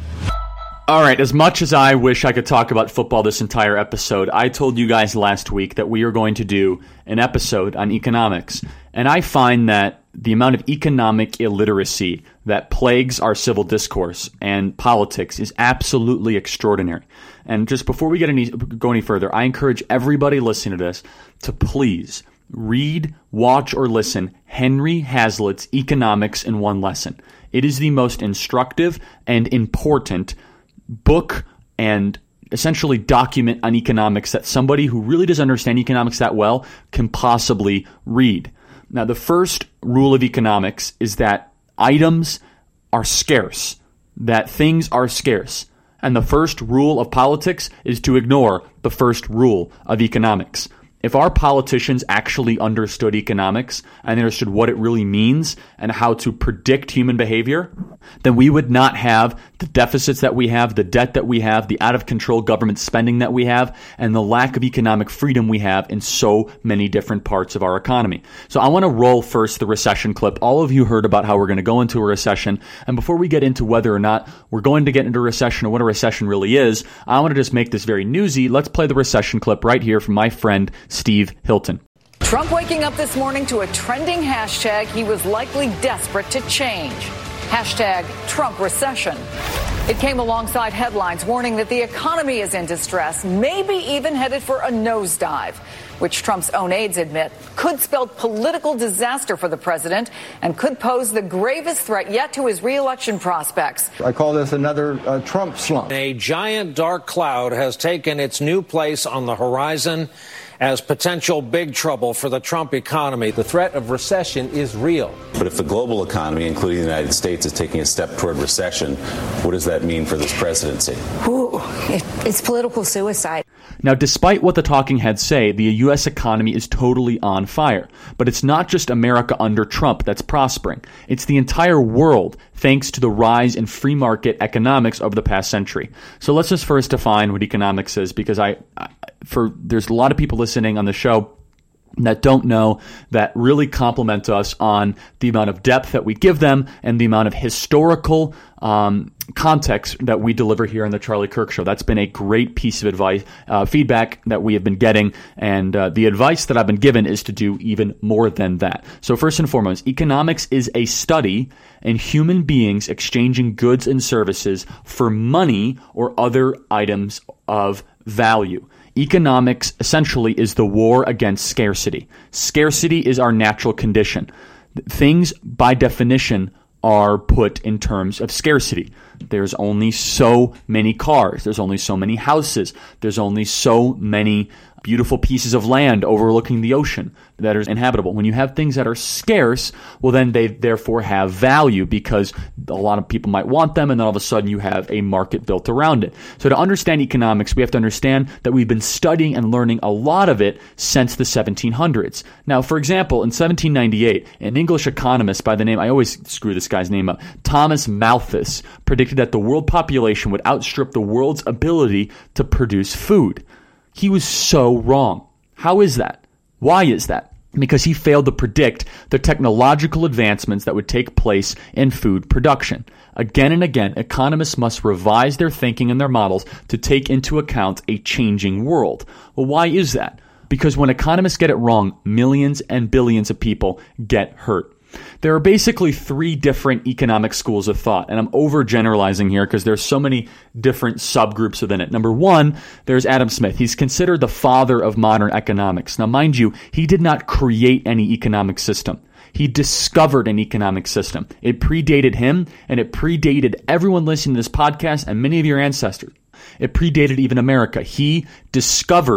All right, as much as I wish I could talk about football this entire episode, I told you guys last week that we are going to do an episode on economics. And I find that the amount of economic illiteracy that plagues our civil discourse and politics is absolutely extraordinary. And just before we get any go any further, I encourage everybody listening to this to please read, watch, or listen Henry Hazlitt's Economics in One Lesson. It is the most instructive and important book and essentially document on economics that somebody who really doesn't understand economics that well can possibly read. Now, the first rule of economics is that items are scarce, that things are scarce. And the first rule of politics is to ignore the first rule of economics. If our politicians actually understood economics and understood what it really means and how to predict human behavior, then we would not have the deficits that we have, the debt that we have, the out-of-control government spending that we have, and the lack of economic freedom we have in so many different parts of our economy. So I want to roll first the recession clip. All of you heard about how we're going to go into a recession. And before we get into whether or not we're going to get into a recession or what a recession really is, I want to just make this very newsy. Let's play the recession clip right here from my friend Steve Hilton. Trump waking up this morning to a trending hashtag he was likely desperate to change. Hashtag Trump recession. It came alongside headlines warning that the economy is in distress, maybe even headed for a nosedive, which Trump's own aides admit could spell political disaster for the president and could pose the gravest threat yet to his re-election prospects. I call this another uh, Trump slump. A giant dark cloud has taken its new place on the horizon as potential big trouble for the Trump economy. The threat of recession is real. But if the global economy, including the United States, is taking a step toward recession, what does that mean for this presidency? Ooh, it, it's political suicide. Now, despite what the talking heads say, the U S economy is totally on fire. But it's not just America under Trump that's prospering. It's the entire world, thanks to the rise in free market economics over the past century. So let's just first define what economics is, because I, I for there's a lot of people listening on the show that don't know, that really compliment us on the amount of depth that we give them and the amount of historical um, context that we deliver here on the Charlie Kirk Show. That's been a great piece of advice, uh, feedback that we have been getting, and uh, the advice that I've been given is to do even more than that. So first and foremost, economics is a study in human beings exchanging goods and services for money or other items of value. Economics essentially is the war against scarcity. Scarcity is our natural condition. Things, by definition, are put in terms of scarcity. There's only so many cars. There's only so many houses. There's only so many beautiful pieces of land overlooking the ocean that are inhabitable. When you have things that are scarce, well, then they therefore have value because a lot of people might want them, and then all of a sudden you have a market built around it. So to understand economics, we have to understand that we've been studying and learning a lot of it since the seventeen hundreds. Now, for example, in seventeen ninety-eight, an English economist by the name, I always screw this guy's name up, Thomas Malthus, predicted that the world population would outstrip the world's ability to produce food. He was so wrong. How is that? Why is that? Because he failed to predict the technological advancements that would take place in food production. Again and again, economists must revise their thinking and their models to take into account a changing world. Well, why is that? Because when economists get it wrong, millions and billions of people get hurt. There are basically three different economic schools of thought, and I'm overgeneralizing here because there's so many different subgroups within it. Number one, there's Adam Smith. He's considered the father of modern economics. Now, mind you, he did not create any economic system. He discovered an economic system. It predated him, and it predated everyone listening to this podcast and many of your ancestors. It predated even America. He discovered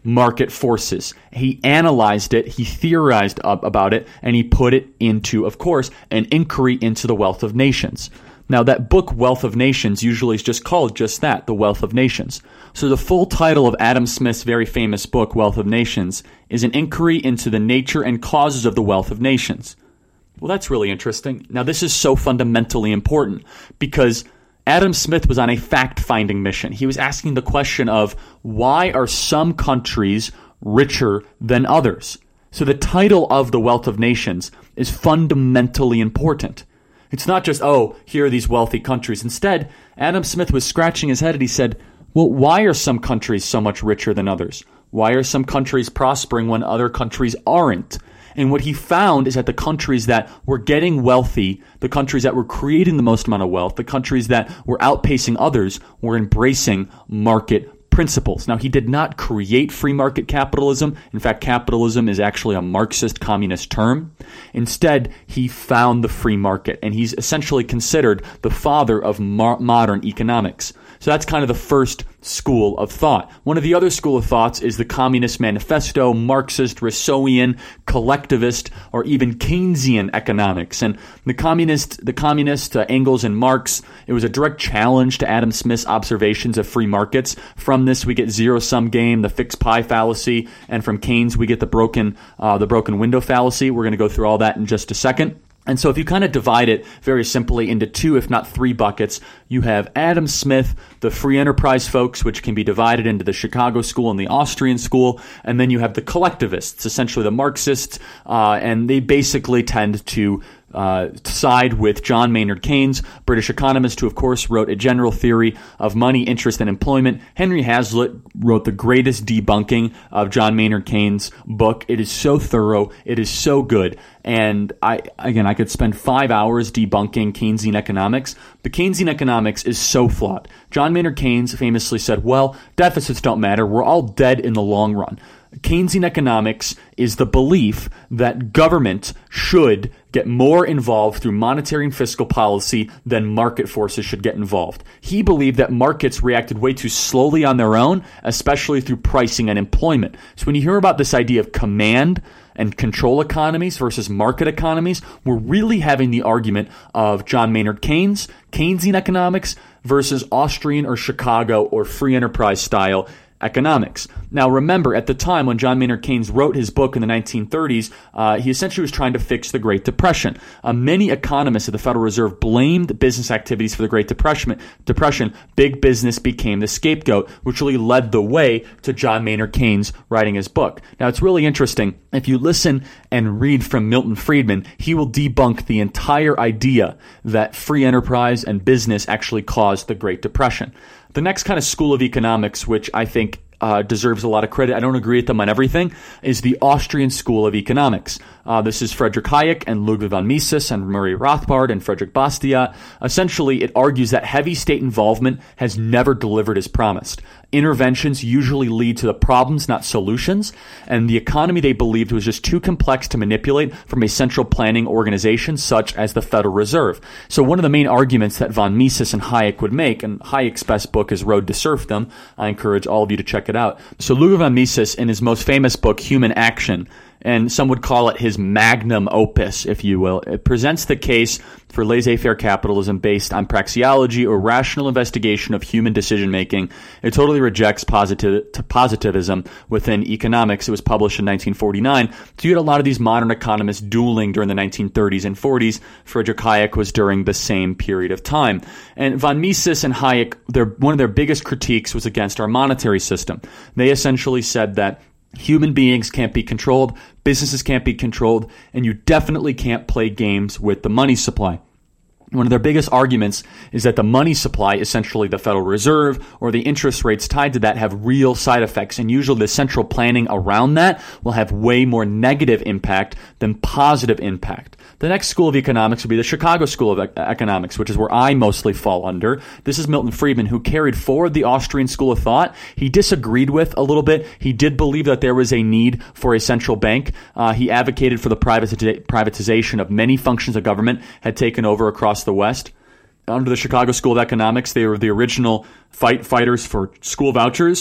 market forces. He analyzed it, he theorized up about it, and he put it into, of course, an inquiry into the wealth of nations. Now, that book, Wealth of Nations, usually is just called just that, The Wealth of Nations. So the full title of Adam Smith's very famous book, Wealth of Nations, is an inquiry into the nature and causes of the wealth of nations. Well, that's really interesting. Now, this is so fundamentally important because Adam Smith was on a fact-finding mission. He was asking the question of, why are some countries richer than others? So the title of The Wealth of Nations is fundamentally important. It's not just, oh, here are these wealthy countries. Instead, Adam Smith was scratching his head and he said, well, why are some countries so much richer than others? Why are some countries prospering when other countries aren't? And what he found is that the countries that were getting wealthy, the countries that were creating the most amount of wealth, the countries that were outpacing others, were embracing market principles. Now, he did not create free market capitalism. In fact, capitalism is actually a Marxist communist term. Instead, he found the free market, and he's essentially considered the father of mar- modern economics. So that's kind of the first school of thought. One of the other school of thoughts is the Communist Manifesto, Marxist, Rousseauian, collectivist, or even Keynesian economics. And the communist, the communist uh, Engels and Marx, it was a direct challenge to Adam Smith's observations of free markets. From this, we get zero-sum game, the fixed pie fallacy, and from Keynes, we get the broken, uh, the broken window fallacy. We're going to go through all that in just a second. And so if you kind of divide it very simply into two, if not three buckets, you have Adam Smith, the free enterprise folks, which can be divided into the Chicago school and the Austrian school, and then you have the collectivists, essentially the Marxists, uh, and they basically tend to Uh, side with John Maynard Keynes, British economist who, of course, wrote A General Theory of Money, Interest, and Employment. Henry Hazlitt wrote the greatest debunking of John Maynard Keynes' book. It is so thorough. It is so good. And I, again, I could spend five hours debunking Keynesian economics. The Keynesian economics is so flawed. John Maynard Keynes famously said, well, deficits don't matter. We're all dead in the long run. Keynesian economics is the belief that government should get more involved through monetary and fiscal policy than market forces should get involved. He believed that markets reacted way too slowly on their own, especially through pricing and employment. So when you hear about this idea of command and control economies versus market economies, we're really having the argument of John Maynard Keynes, Keynesian economics versus Austrian or Chicago or free enterprise style economics. Now, remember, at the time when John Maynard Keynes wrote his book in the nineteen thirties, uh, he essentially was trying to fix the Great Depression. Uh, many economists at the Federal Reserve blamed business activities for the Great Depression. Depression. Big business became the scapegoat, which really led the way to John Maynard Keynes writing his book. Now, it's really interesting. If you listen and read from Milton Friedman, he will debunk the entire idea that free enterprise and business actually caused the Great Depression. The next kind of school of economics, which I think uh, deserves a lot of credit, I don't agree with them on everything, is the Austrian School of Economics. Uh, this is Friedrich Hayek and Ludwig von Mises and Murray Rothbard and Friedrich Bastiat. Essentially, it argues that heavy state involvement has never delivered as promised. Interventions usually lead to the problems, not solutions, and the economy they believed was just too complex to manipulate from a central planning organization such as the Federal Reserve. So one of the main arguments that von Mises and Hayek would make, and Hayek's best book is Road to Serfdom, I encourage all of you to check it out. So Ludwig von Mises, in his most famous book, Human Action, and some would call it his magnum opus, if you will. It presents the case for laissez-faire capitalism based on praxeology or rational investigation of human decision-making. It totally rejects positiv- positivism within economics. It was published in nineteen forty-nine. So you had a lot of these modern economists dueling during the nineteen thirties and forties. Friedrich Hayek was during the same period of time. And von Mises and Hayek, their, one of their biggest critiques was against our monetary system. They essentially said that human beings can't be controlled, businesses can't be controlled, and you definitely can't play games with the money supply. One of their biggest arguments is that the money supply, essentially the Federal Reserve, or the interest rates tied to that, have real side effects, and usually the central planning around that will have way more negative impact than positive impact. The next school of economics would be the Chicago School of e- Economics, which is where I mostly fall under. This is Milton Friedman, who carried forward the Austrian school of thought. He disagreed with a little bit. He did believe that there was a need for a central bank. Uh, he advocated for the privatiza- privatization of many functions of government had taken over across the West. Under the Chicago School of Economics, they were the original fight fighters for school vouchers.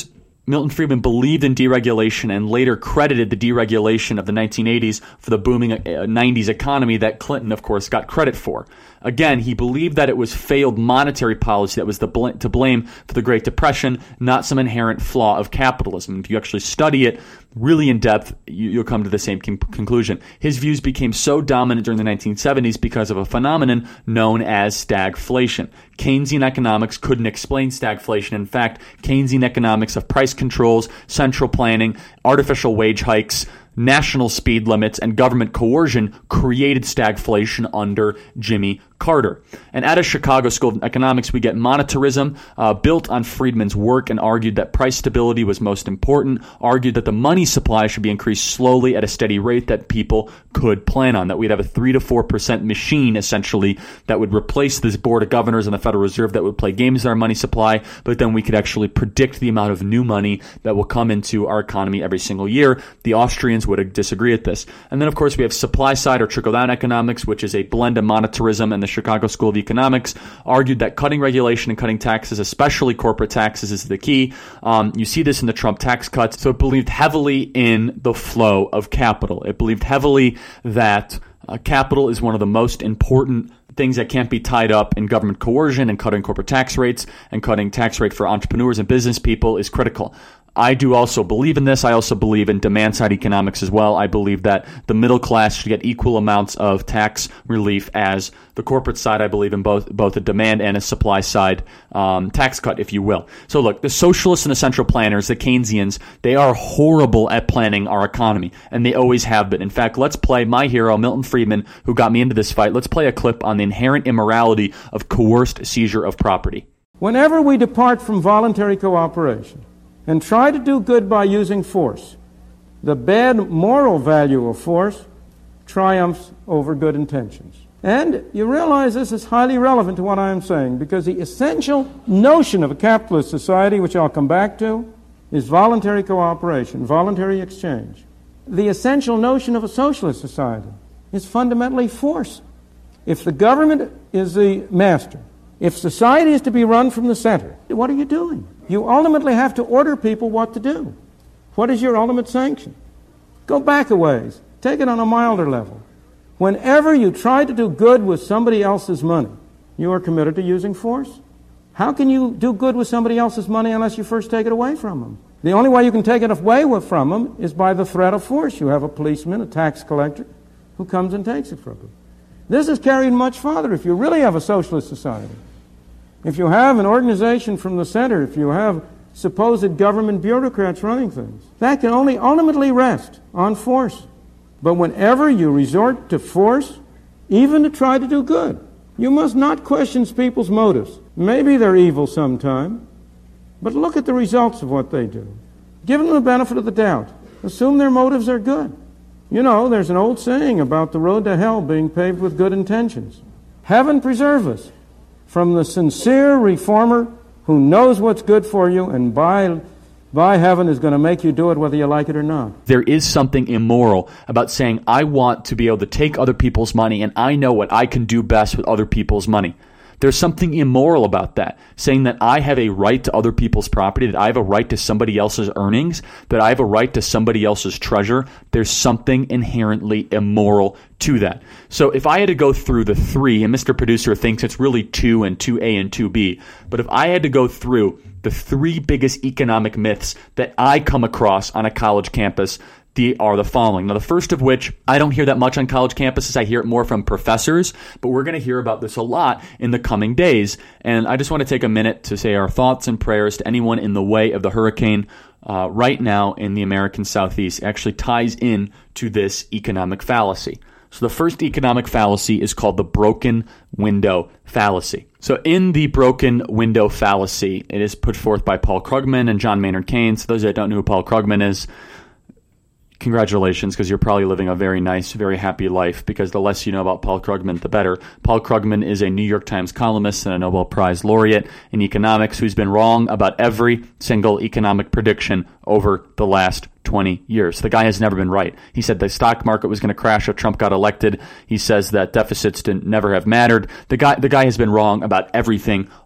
Milton Friedman believed in deregulation and later credited the deregulation of the nineteen eighties for the booming nineties economy that Clinton, of course, got credit for. Again, he believed that it was failed monetary policy that was the bl- to blame for the Great Depression, not some inherent flaw of capitalism. If you actually study it really in depth, you, you'll come to the same con- conclusion. His views became so dominant during the nineteen seventies because of a phenomenon known as stagflation. Keynesian economics couldn't explain stagflation. In fact, Keynesian economics of price controls, central planning, artificial wage hikes, national speed limits, and government coercion created stagflation under Jimmy Carter. And at a Chicago School of Economics, we get monetarism, uh, built on Friedman's work, and argued that price stability was most important, argued that the money supply should be increased slowly at a steady rate that people could plan on, that we'd have a three to four percent machine, essentially, that would replace this board of governors and the Federal Reserve that would play games with our money supply, but then we could actually predict the amount of new money that will come into our economy every single year. The Austrians would disagree with this. And then, of course, we have supply side or trickle-down economics, which is a blend of monetarism, and the Chicago School of Economics argued that cutting regulation and cutting taxes, especially corporate taxes, is the key. Um, you see this in the Trump tax cuts. So it believed heavily in the flow of capital. It believed heavily that uh, capital is one of the most important things that can't be tied up in government coercion, and cutting corporate tax rates and cutting tax rate for entrepreneurs and business people is critical. I do also believe in this. I also believe in demand-side economics as well. I believe that the middle class should get equal amounts of tax relief as the corporate side. I believe in both both a demand and a supply side um, tax cut, if you will. So look, the socialists and the central planners, the Keynesians, they are horrible at planning our economy, and they always have been. In fact, let's play my hero, Milton Friedman, who got me into this fight. Let's play a clip on the inherent immorality of coerced seizure of property. Whenever we depart from voluntary cooperation and try to do good by using force, the bad moral value of force triumphs over good intentions. And you realize this is highly relevant to what I am saying, because the essential notion of a capitalist society, which I'll come back to, is voluntary cooperation, voluntary exchange. The essential notion of a socialist society is fundamentally force. If the government is the master, if society is to be run from the center, what are you doing? You ultimately have to order people what to do. What is your ultimate sanction? Go back a ways. Take it on a milder level. Whenever you try to do good with somebody else's money, you are committed to using force. How can you do good with somebody else's money unless you first take it away from them? The only way you can take it away from them is by the threat of force. You have a policeman, a tax collector, who comes and takes it from you. This is carried much farther if you really have a socialist society. If you have an organization from the center, if you have supposed government bureaucrats running things, that can only ultimately rest on force. But whenever you resort to force, even to try to do good, you must not question people's motives. Maybe they're evil sometime, but look at the results of what they do. Give them the benefit of the doubt. Assume their motives are good. You know, there's an old saying about the road to hell being paved with good intentions. Heaven preserve us from the sincere reformer who knows what's good for you, and by, by heaven is going to make you do it whether you like it or not. There is something immoral about saying, I want to be able to take other people's money, and I know what I can do best with other people's money. There's something immoral about that, saying that I have a right to other people's property, that I have a right to somebody else's earnings, that I have a right to somebody else's treasure. There's something inherently immoral to that. So if I had to go through the three, and Mister Producer thinks it's really two and two A and two B, but if I had to go through the three biggest economic myths that I come across on a college campus, The, are the following. Now, the first of which, I don't hear that much on college campuses. I hear it more from professors, but we're going to hear about this a lot in the coming days. And I just want to take a minute to say our thoughts and prayers to anyone in the way of the hurricane uh, right now in the American Southeast. It actually ties in to this economic fallacy. So the first economic fallacy is called the broken window fallacy. So in the broken window fallacy, it is put forth by Paul Krugman and John Maynard Keynes. Those that don't know who Paul Krugman is, congratulations, because you're probably living a very nice, very happy life, because the less you know about Paul Krugman, the better. Paul Krugman is a New York Times columnist and a Nobel Prize laureate in economics who's been wrong about every single economic prediction over the last twenty years. The guy has never been right. He said the stock market was going to crash if Trump got elected. He says that deficits didn't never have mattered. The guy, the guy has been wrong about everything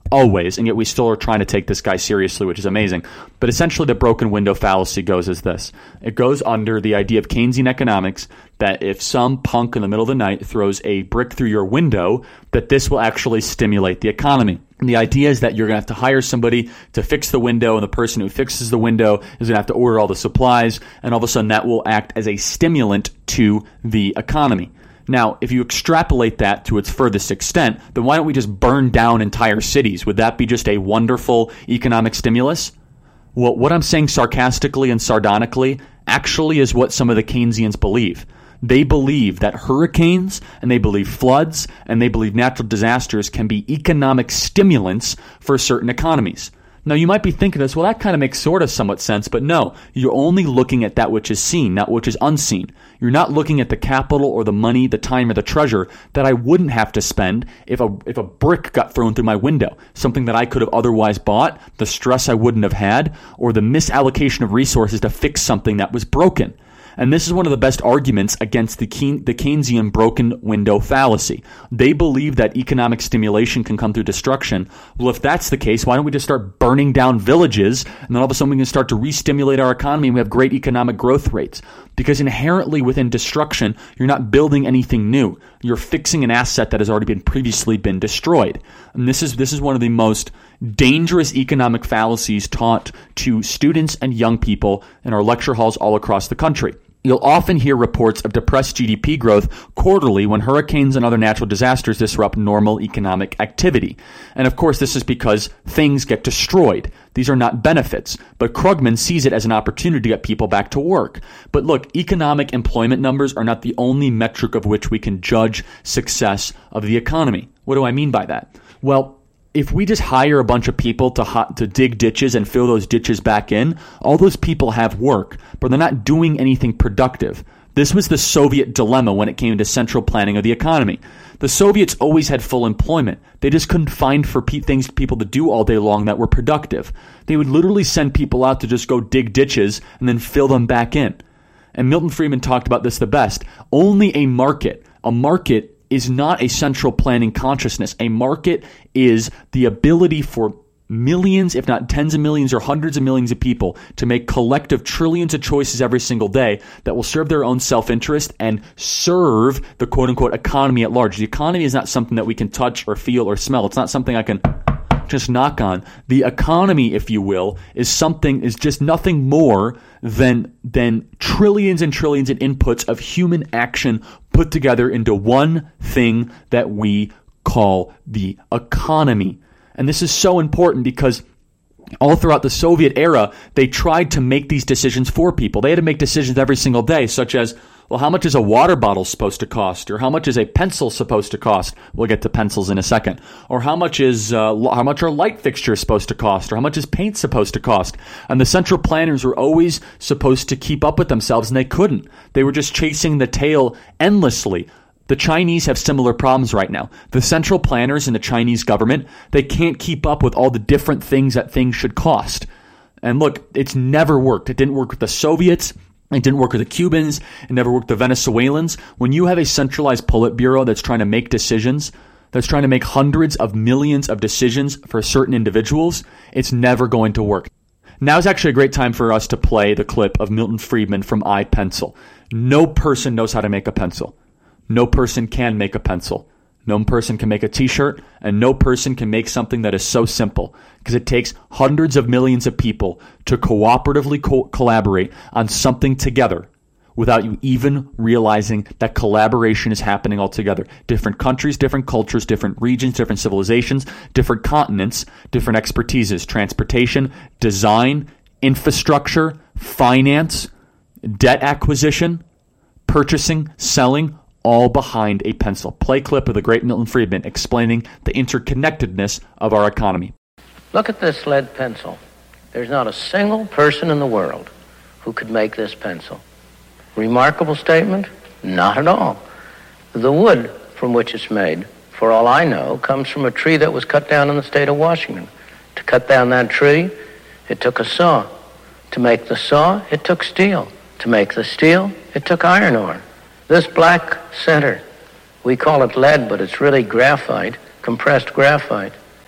always, and yet we still are trying to take this guy seriously, which is amazing. But essentially the broken window fallacy goes as this. It goes under the idea of Keynesian economics that if some punk in the middle of the night throws a brick through your window, that this will actually stimulate the economy. And the idea is that you're going to have to hire somebody to fix the window, and the person who fixes the window is going to have to order all the supplies, and all of a sudden that will act as a stimulant to the economy. Now, if you extrapolate that to its furthest extent, then why don't we just burn down entire cities? Would that be just a wonderful economic stimulus? Well, what I'm saying sarcastically and sardonically actually is what some of the Keynesians believe. They believe that hurricanes, and they believe floods, and they believe natural disasters can be economic stimulants for certain economies. Now, you might be thinking this, well, that kind of makes sort of somewhat sense, but no, you're only looking at that which is seen, not which is unseen. You're not looking at the capital or the money, the time or the treasure that I wouldn't have to spend if a if a brick got thrown through my window, something that I could have otherwise bought, the stress I wouldn't have had, or the misallocation of resources to fix something that was broken. And this is one of the best arguments against the Keyn- the Keynesian broken window fallacy. They believe that economic stimulation can come through destruction. Well, if that's the case, why don't we just start burning down villages, and then all of a sudden we can start to re-stimulate our economy and we have great economic growth rates? Because inherently within destruction, you're not building anything new. You're fixing an asset that has already been previously been destroyed. And this is this is one of the most dangerous economic fallacies taught to students and young people in our lecture halls all across the country. You'll often hear reports of depressed G D P growth quarterly when hurricanes and other natural disasters disrupt normal economic activity. And of course, this is because things get destroyed. These are not benefits. But Krugman sees it as an opportunity to get people back to work. But look, economic employment numbers are not the only metric of which we can judge success of the economy. What do I mean by that? Well, if we just hire a bunch of people to hot, to dig ditches and fill those ditches back in, all those people have work, but they're not doing anything productive. This was the Soviet dilemma when it came to central planning of the economy. The Soviets always had full employment. They just couldn't find for pe- things people to do all day long that were productive. They would literally send people out to just go dig ditches and then fill them back in. And Milton Friedman talked about this the best. Only a market, a market is not a central planning consciousness. A market is the ability for millions, if not tens of millions or hundreds of millions of people to make collective trillions of choices every single day that will serve their own self-interest and serve the quote-unquote economy at large. The economy is not something that we can touch or feel or smell. It's not something I can just knock on. The economy, if you will, is something, is just nothing more than than trillions and trillions of inputs of human action put together into one thing that we call the economy. And this is so important because all throughout the Soviet era, they tried to make these decisions for people. They had to make decisions every single day, such as, well, how much is a water bottle supposed to cost? Or how much is a pencil supposed to cost? We'll get to pencils in a second. Or how much is uh, how much are light fixtures supposed to cost? Or how much is paint supposed to cost? And the central planners were always supposed to keep up with themselves, and they couldn't. They were just chasing the tail endlessly. The Chinese have similar problems right now. The central planners in the Chinese government, they can't keep up with all the different things that things should cost. And look, it's never worked. It didn't work with the Soviets. It didn't work with the Cubans. It never worked with the Venezuelans. When you have a centralized Politburo that's trying to make decisions, that's trying to make hundreds of millions of decisions for certain individuals, it's never going to work. Now is actually a great time for us to play the clip of Milton Friedman from iPencil. No person knows how to make a pencil. No person can make a pencil. No person can make a t-shirt, and no person can make something that is so simple, because it takes hundreds of millions of people to cooperatively co- collaborate on something together without you even realizing that collaboration is happening all together. Different countries, different cultures, different regions, different civilizations, different continents, different expertises, transportation, design, infrastructure, finance, debt acquisition, purchasing, selling, all behind a pencil. Play clip of the great Milton Friedman explaining the interconnectedness of our economy. Look at this lead pencil. There's not a single person in the world who could make this pencil. Remarkable statement? Not at all. The wood from which it's made, for all I know, comes from a tree that was cut down in the state of Washington. To cut down that tree, it took a saw. To make the saw, it took steel. To make the steel, it took iron ore. This black center, we call it lead, but it's really graphite, compressed graphite.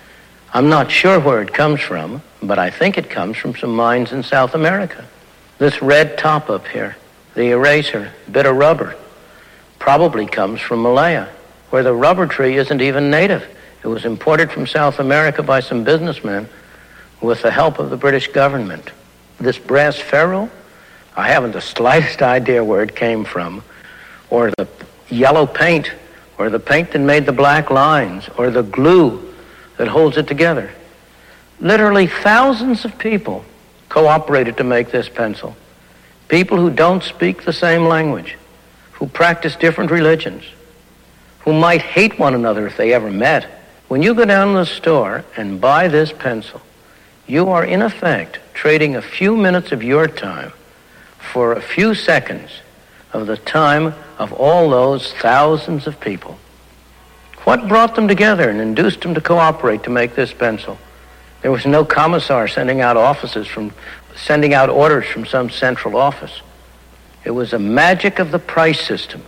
I'm not sure where it comes from, but I think it comes from some mines in South America. This red top up here, the eraser, bit of rubber, probably comes from Malaya, where the rubber tree isn't even native. It was imported from South America by some businessmen with the help of the British government. This brass ferrule, I haven't the slightest idea where it came from, or the yellow paint, or the paint that made the black lines, or the glue that holds it together. Literally thousands of people cooperated to make this pencil. People who don't speak the same language, who practice different religions, who might hate one another if they ever met. When you go down to the store and buy this pencil, you are in effect trading a few minutes of your time for a few seconds of the time of all those thousands of people. What brought them together and induced them to cooperate to make this pencil? There was no commissar sending out offices from, sending out orders from some central office. It was a magic of the price system,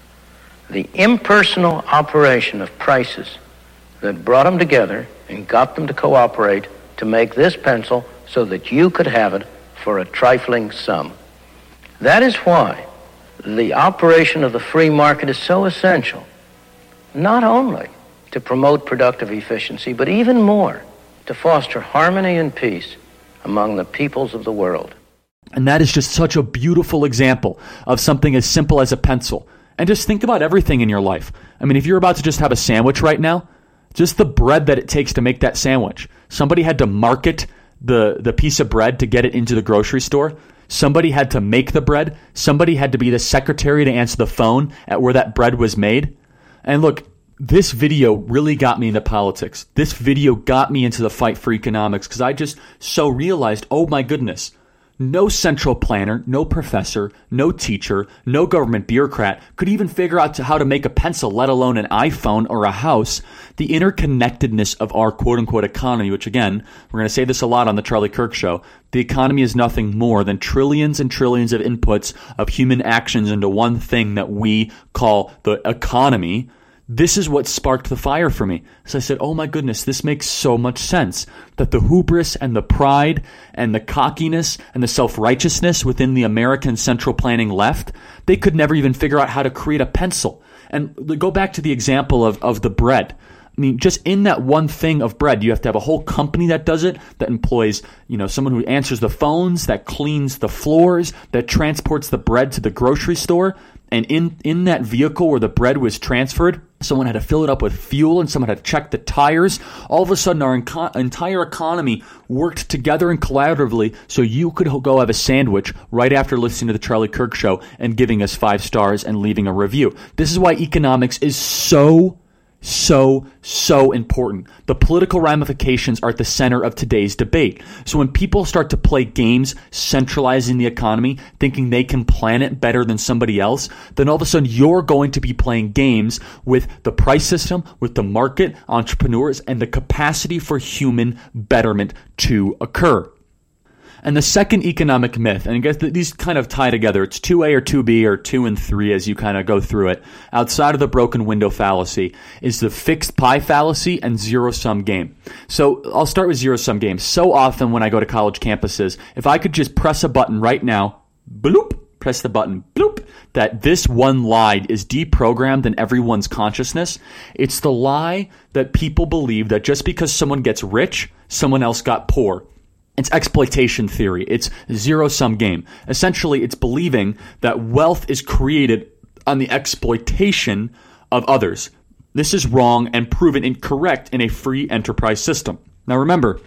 the impersonal operation of prices that brought them together and got them to cooperate to make this pencil so that you could have it for a trifling sum. That is why the operation of the free market is so essential, not only to promote productive efficiency, but even more to foster harmony and peace among the peoples of the world. And that is just such a beautiful example of something as simple as a pencil. And just think about everything in your life. I mean, if you're about to just have a sandwich right now, just the bread that it takes to make that sandwich. Somebody had to market the, the piece of bread to get it into the grocery store. Somebody had to make the bread. Somebody had to be the secretary to answer the phone at where that bread was made. And look, this video really got me into politics. This video got me into the fight for economics because I just so realized, oh my goodness, no central planner, no professor, no teacher, no government bureaucrat could even figure out to how to make a pencil, let alone an iPhone or a house. The interconnectedness of our quote-unquote economy, which again, we're going to say this a lot on the Charlie Kirk Show, the economy is nothing more than trillions and trillions of inputs of human actions into one thing that we call the economy. This is what sparked the fire for me. So I said, oh my goodness, this makes so much sense. That the hubris and the pride and the cockiness and the self-righteousness within the American central planning left, they could never even figure out how to create a pencil. And go back to the example of, of the bread. I mean, just in that one thing of bread, you have to have a whole company that does it, that employs, you know, someone who answers the phones, that cleans the floors, that transports the bread to the grocery store. And in, in that vehicle where the bread was transferred, someone had to fill it up with fuel and someone had to check the tires. All of a sudden, our enco- entire economy worked together and collaboratively so you could go have a sandwich right after listening to the Charlie Kirk Show and giving us five stars and leaving a review. This is why economics is so So, so important. The political ramifications are at the center of today's debate. So when people start to play games centralizing the economy, thinking they can plan it better than somebody else, then all of a sudden you're going to be playing games with the price system, with the market, entrepreneurs, and the capacity for human betterment to occur. And the second economic myth, and I guess these kind of tie together, it's two A or two B or two and three as you kind of go through it, outside of the broken window fallacy, is the fixed pie fallacy and zero-sum game. So I'll start with zero-sum game. So often when I go to college campuses, if I could just press a button right now, bloop, press the button, bloop, that this one lie is deprogrammed in everyone's consciousness. It's the lie that people believe that just because someone gets rich, someone else got poor. It's exploitation theory. It's zero-sum game. Essentially, it's believing that wealth is created on the exploitation of others. This is wrong and proven incorrect in a free enterprise system. Now remember,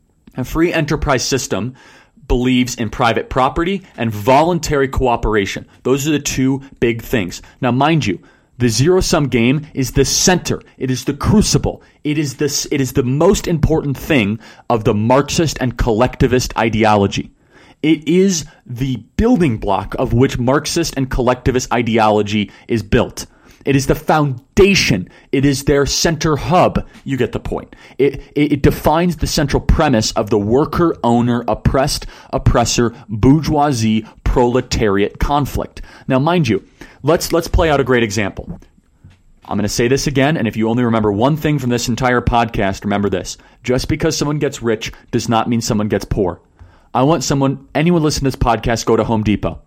a free enterprise system believes in private property and voluntary cooperation. Those are the two big things. Now mind you, the zero-sum game is the center. It is the crucible. It is this. It is the most important thing of the Marxist and collectivist ideology. It is the building block of which Marxist and collectivist ideology is built. It is the foundation. It is their center hub. You get the point. It, it, it defines the central premise of the worker, owner, oppressed, oppressor, bourgeoisie, proletariat conflict. Now, mind you, let's let's play out a great example. I'm going to say this again, and if you only remember one thing from this entire podcast, remember this. Just because someone gets rich does not mean someone gets poor. I want someone, anyone listening to this podcast, go to Home Depot.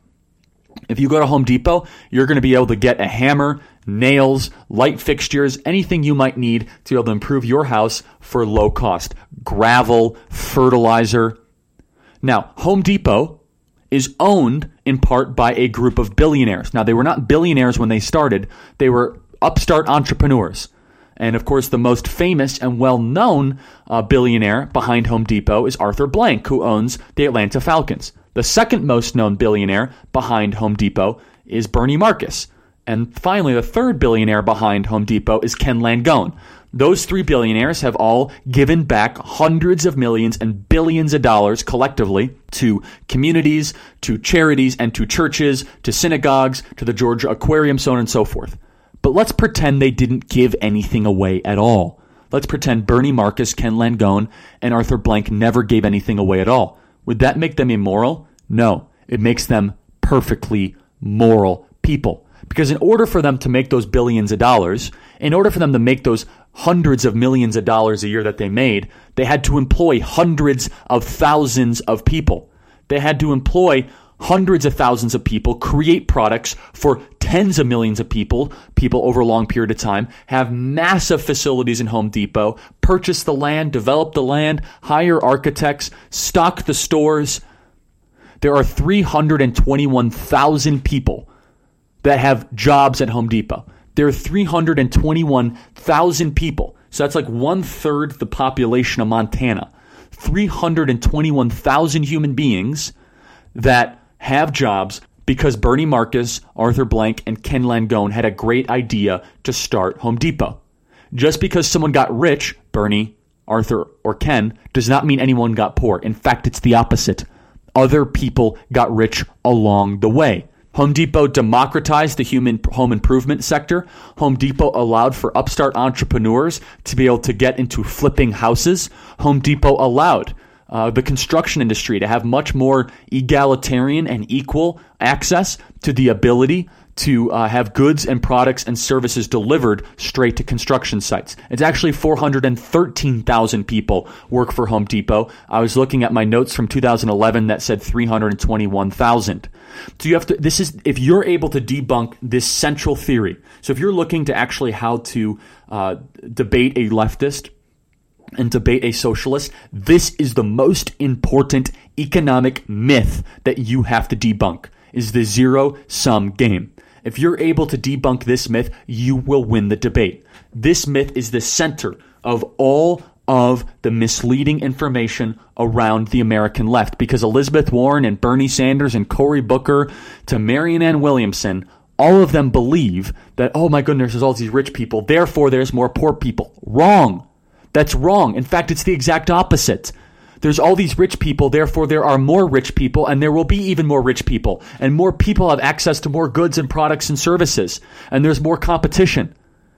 If you go to Home Depot, you're going to be able to get a hammer, nails, light fixtures, anything you might need to be able to improve your house for low cost. Gravel, fertilizer. Now, Home Depot is owned in part by a group of billionaires. Now, they were not billionaires when they started. They were upstart entrepreneurs. And of course, the most famous and well-known uh, billionaire behind Home Depot is Arthur Blank, who owns the Atlanta Falcons. The second most known billionaire behind Home Depot is Bernie Marcus. And finally, the third billionaire behind Home Depot is Ken Langone. Those three billionaires have all given back hundreds of millions and billions of dollars collectively to communities, to charities, and to churches, to synagogues, to the Georgia Aquarium, so on and so forth. But let's pretend they didn't give anything away at all. Let's pretend Bernie Marcus, Ken Langone, and Arthur Blank never gave anything away at all. Would that make them immoral? No. It makes them perfectly moral people. Because in order for them to make those billions of dollars, in order for them to make those hundreds of millions of dollars a year that they made, they had to employ hundreds of thousands of people. They had to employ hundreds of thousands of people, create products for tens of millions of people, people over a long period of time, have massive facilities in Home Depot, purchase the land, develop the land, hire architects, stock the stores. There are three hundred twenty-one thousand people that have jobs at Home Depot. There are three hundred twenty-one thousand people. So that's like one third the population of Montana. three hundred twenty-one thousand human beings that have jobs because Bernie Marcus, Arthur Blank, and Ken Langone had a great idea to start Home Depot. Just because someone got rich, Bernie, Arthur, or Ken, does not mean anyone got poor. In fact, it's the opposite. Other people got rich along the way. Home Depot democratized the human home improvement sector. Home Depot allowed for upstart entrepreneurs to be able to get into flipping houses. Home Depot allowed uh, the construction industry to have much more egalitarian and equal access to the ability to uh, have goods and products and services delivered straight to construction sites. It's actually four hundred thirteen thousand people work for Home Depot. I was looking at my notes from two thousand eleven that said three hundred twenty-one thousand. So you have to, this is, if you're able to debunk this central theory, so if you're looking to actually how to uh, debate a leftist and debate a socialist, this is the most important economic myth that you have to debunk, is the zero-sum game. If you're able to debunk this myth, you will win the debate. This myth is the center of all of the misleading information around the American left, because Elizabeth Warren and Bernie Sanders and Cory Booker to Marianne Ann Williamson, all of them believe that, oh my goodness, there's all these rich people, therefore there's more poor people. Wrong. That's wrong. In fact, it's the exact opposite. There's all these rich people, therefore there are more rich people, and there will be even more rich people. And more people have access to more goods and products and services. And there's more competition.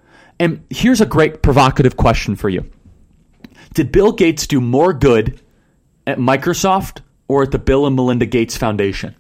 And here's a great provocative question for you. Did Bill Gates do more good at Microsoft or at the Bill and Melinda Gates Foundation?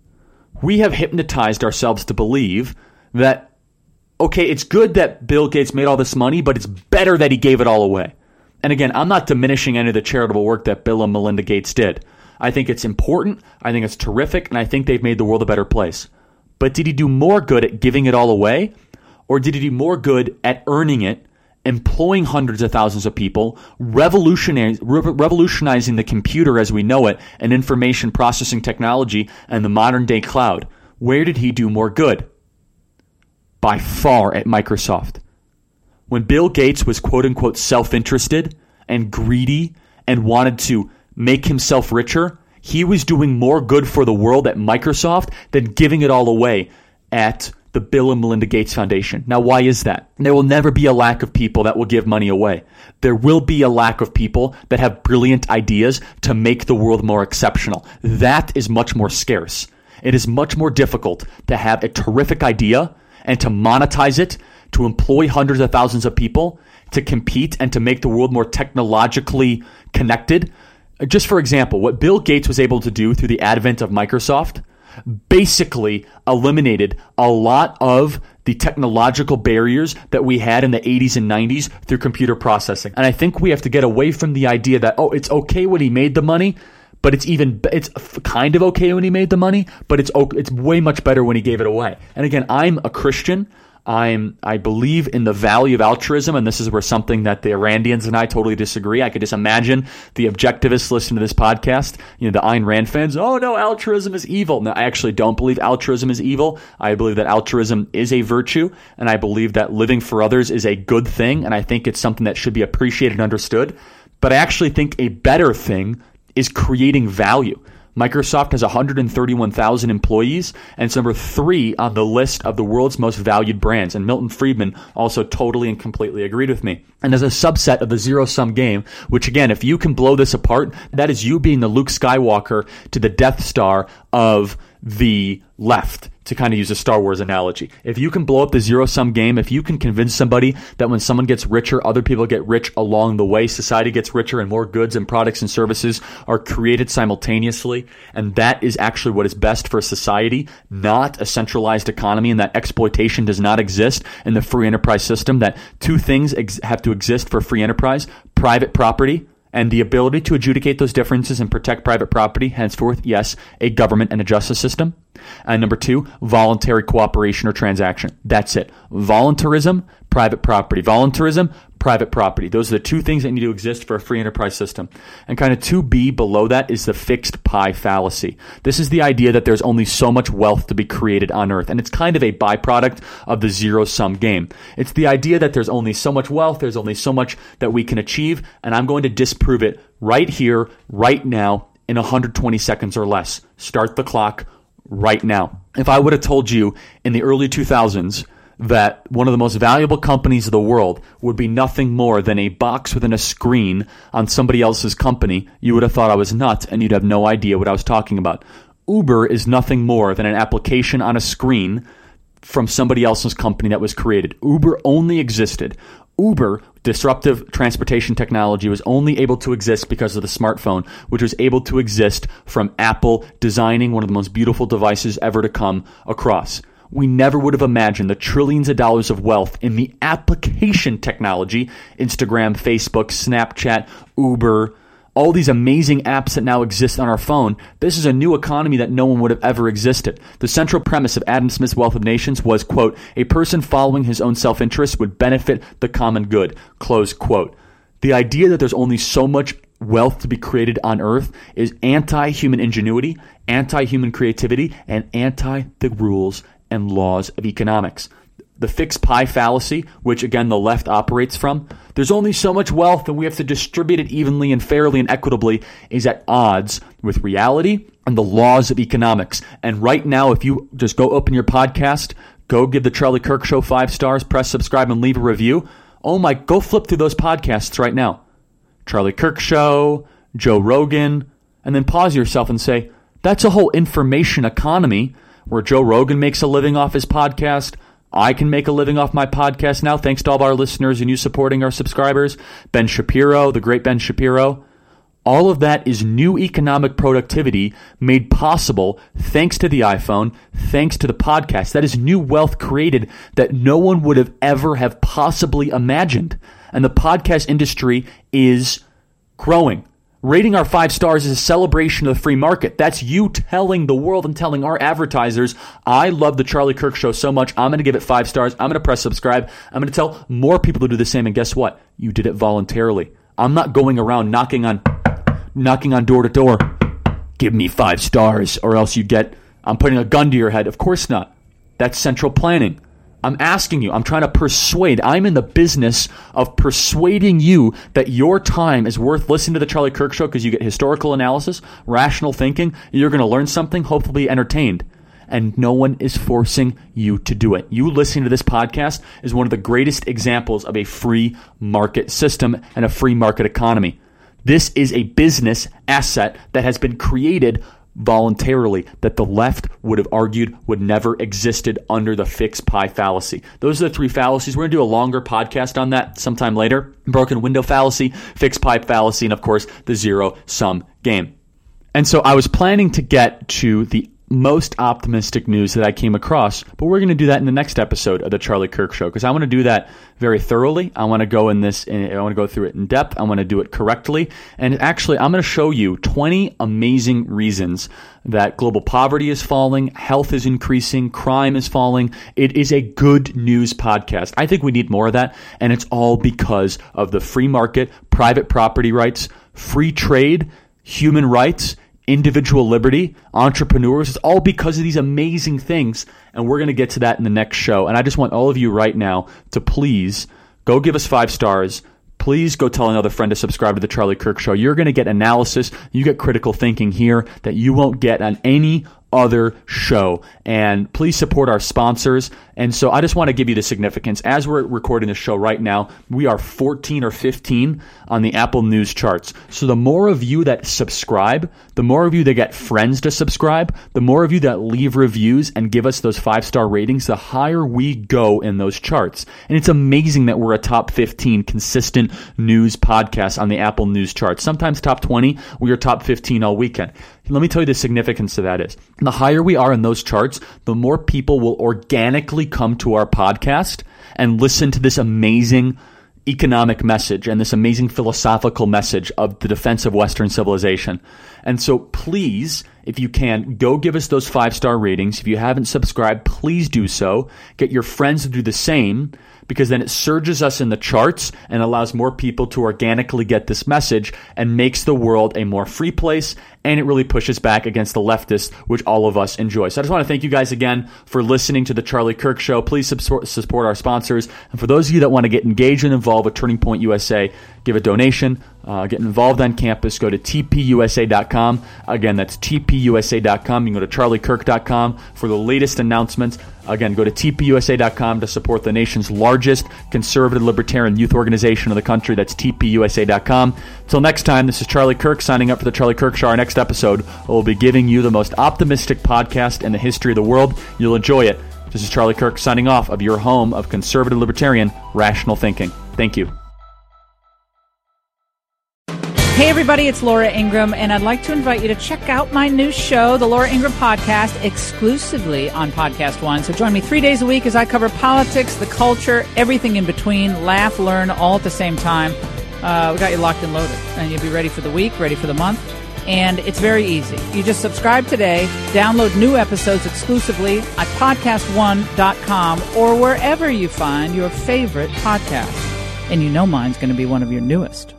We have hypnotized ourselves to believe that, okay, it's good that Bill Gates made all this money, but it's better that he gave it all away. And again, I'm not diminishing any of the charitable work that Bill and Melinda Gates did. I think it's important, I think it's terrific, and I think they've made the world a better place. But did he do more good at giving it all away? Or did he do more good at earning it, employing hundreds of thousands of people, revolutionizing, revolutionizing the computer as we know it, and information processing technology, and the modern day cloud? Where did he do more good? By far at Microsoft. When Bill Gates was quote-unquote self-interested and greedy and wanted to make himself richer, he was doing more good for the world at Microsoft than giving it all away at the Bill and Melinda Gates Foundation. Now, why is that? There will never be a lack of people that will give money away. There will be a lack of people that have brilliant ideas to make the world more exceptional. That is much more scarce. It is much more difficult to have a terrific idea and to monetize it, to employ hundreds of thousands of people, to compete and to make the world more technologically connected. Just for example, what Bill Gates was able to do through the advent of Microsoft, basically eliminated a lot of the technological barriers that we had in the eighties and nineties through computer processing. And I think we have to get away from the idea that, oh, it's okay when he made the money, but it's even it's kind of okay when he made the money, but it's it's way much better when he gave it away. And again, I'm a Christian. I'm, I believe in the value of altruism, and this is where something that the Randians and I totally disagree. I could just imagine the objectivists listening to this podcast, you know, the Ayn Rand fans, oh no, altruism is evil. No, I actually don't believe altruism is evil. I believe that altruism is a virtue, and I believe that living for others is a good thing, and I think it's something that should be appreciated and understood. But I actually think a better thing is creating value. Microsoft has one hundred thirty-one thousand employees, and it's number three on the list of the world's most valued brands. And Milton Friedman also totally and completely agreed with me. And as a subset of the zero-sum game, which again, if you can blow this apart, that is you being the Luke Skywalker to the Death Star of the left, to kind of use a Star Wars analogy. If you can blow up the zero-sum game, if you can convince somebody that when someone gets richer, other people get rich along the way, society gets richer and more goods and products and services are created simultaneously, and that is actually what is best for society, not a centralized economy, and that exploitation does not exist in the free enterprise system, that two things ex- have to exist for free enterprise: private property and the ability to adjudicate those differences and protect private property, henceforth, yes, a government and a justice system. And number two, voluntary cooperation or transaction. That's it. Voluntarism, private property. Voluntarism, private property. Those are the two things that need to exist for a free enterprise system. And kind of two B below that is the fixed pie fallacy. This is the idea that there's only so much wealth to be created on earth. And it's kind of a byproduct of the zero-sum game. It's the idea that there's only so much wealth, there's only so much that we can achieve, and I'm going to disprove it right here, right now, in one hundred twenty seconds or less. Start the clock right now. If I would have told you in the early two thousands that one of the most valuable companies in the world would be nothing more than a box within a screen on somebody else's company, you would have thought I was nuts and you'd have no idea what I was talking about. Uber is nothing more than an application on a screen from somebody else's company that was created. Uber only existed. Uber, disruptive transportation technology, was only able to exist because of the smartphone, which was able to exist from Apple designing one of the most beautiful devices ever to come across. We never would have imagined the trillions of dollars of wealth in the application technology, Instagram, Facebook, Snapchat, Uber, all these amazing apps that now exist on our phone. This is a new economy that no one would have ever existed. The central premise of Adam Smith's Wealth of Nations was, quote, a person following his own self-interest would benefit the common good, close quote. The idea that there's only so much wealth to be created on earth is anti-human ingenuity, anti-human creativity, and anti the rules and laws of economics. The fixed pie fallacy, which again the left operates from, there's only so much wealth and we have to distribute it evenly and fairly and equitably, is at odds with reality and the laws of economics. And right now, if you just go open your podcast, go give the Charlie Kirk Show five stars, press subscribe, and leave a review. Oh my, go flip through those podcasts right now. Charlie Kirk Show, Joe Rogan, and then pause yourself and say, that's a whole information economy where Joe Rogan makes a living off his podcast. I can make a living off my podcast now, thanks to all of our listeners and you supporting our subscribers. Ben Shapiro, the great Ben Shapiro. All of that is new economic productivity made possible thanks to the iPhone, thanks to the podcast. That is new wealth created that no one would have ever have possibly imagined. And the podcast industry is growing. Rating our five stars is a celebration of the free market. That's you telling the world and telling our advertisers, I love the Charlie Kirk Show so much, I'm going to give it five stars. I'm going to press subscribe. I'm going to tell more people to do the same. And guess what? You did it voluntarily. I'm not going around knocking on knocking on door to door. Give me five stars or else you get, I'm putting a gun to your head. Of course not. That's central planning. I'm asking you, I'm trying to persuade. I'm in the business of persuading you that your time is worth listening to the Charlie Kirk Show because you get historical analysis, rational thinking, you're going to learn something, hopefully be entertained. And no one is forcing you to do it. You listening to this podcast is one of the greatest examples of a free market system and a free market economy. This is a business asset that has been created voluntarily, that the left would have argued would never existed under the fixed pie fallacy. Those are the three fallacies. We're going to do a longer podcast on that sometime later. Broken window fallacy, fixed pie fallacy, and of course, the zero-sum game. And so I was planning to get to the most optimistic news that I came across, but we're going to do that in the next episode of the Charlie Kirk Show, because I want to do that very thoroughly. I want to go in this, I want to go through it in depth. I want to do it correctly. And actually, I'm going to show you twenty amazing reasons that global poverty is falling, health is increasing, crime is falling. It is a good news podcast. I think we need more of that, and it's all because of the free market, private property rights, free trade, human rights, individual liberty, entrepreneurs. It's all because of these amazing things, and we're going to get to that in the next show. And I just want all of you right now to please go give us five stars. Please go tell another friend to subscribe to the Charlie Kirk Show. You're going to get analysis. You get critical thinking here that you won't get on any other show. And please support our sponsors. And so I just want to give you the significance. As we're recording this show right now, we are fourteen or fifteen on the Apple News charts. So the more of you that subscribe, the more of you that get friends to subscribe, the more of you that leave reviews and give us those five-star ratings, the higher we go in those charts. And it's amazing that we're a top fifteen consistent news podcast on the Apple News charts. Sometimes top twenty, we are top fifteen all weekend. Let me tell you the significance of that is. The higher we are in those charts, the more people will organically come to our podcast and listen to this amazing economic message and this amazing philosophical message of the defense of Western civilization. And so please, if you can, go give us those five-star ratings. If you haven't subscribed, please do so. Get your friends to do the same, because then it surges us in the charts and allows more people to organically get this message and makes the world a more free place, and it really pushes back against the leftists, which all of us enjoy. So I just want to thank you guys again for listening to the Charlie Kirk Show. Please support our sponsors. And for those of you that want to get engaged and involved with Turning Point U S A, give a donation, uh, get involved on campus, go to T P U S A dot com. Again, that's T P U S A dot com. You can go to Charlie Kirk dot com for the latest announcements. Again, go to T P U S A dot com to support the nation's largest conservative libertarian youth organization in the country. That's T P U S A dot com. Until next time, this is Charlie Kirk signing up for the Charlie Kirk Show. Our next episode will be giving you the most optimistic podcast in the history of the world. You'll enjoy it. This is Charlie Kirk signing off of your home of conservative libertarian rational thinking. Thank you. Hey everybody, it's Laura Ingraham, and I'd like to invite you to check out my new show, The Laura Ingraham Podcast, exclusively on Podcast One. So join me three days a week as I cover politics, the culture, everything in between, laugh, learn, all at the same time. Uh, we got you locked and loaded, and you'll be ready for the week, ready for the month, and it's very easy. You just subscribe today, download new episodes exclusively at podcast one dot com or wherever you find your favorite podcast. And you know mine's going to be one of your newest.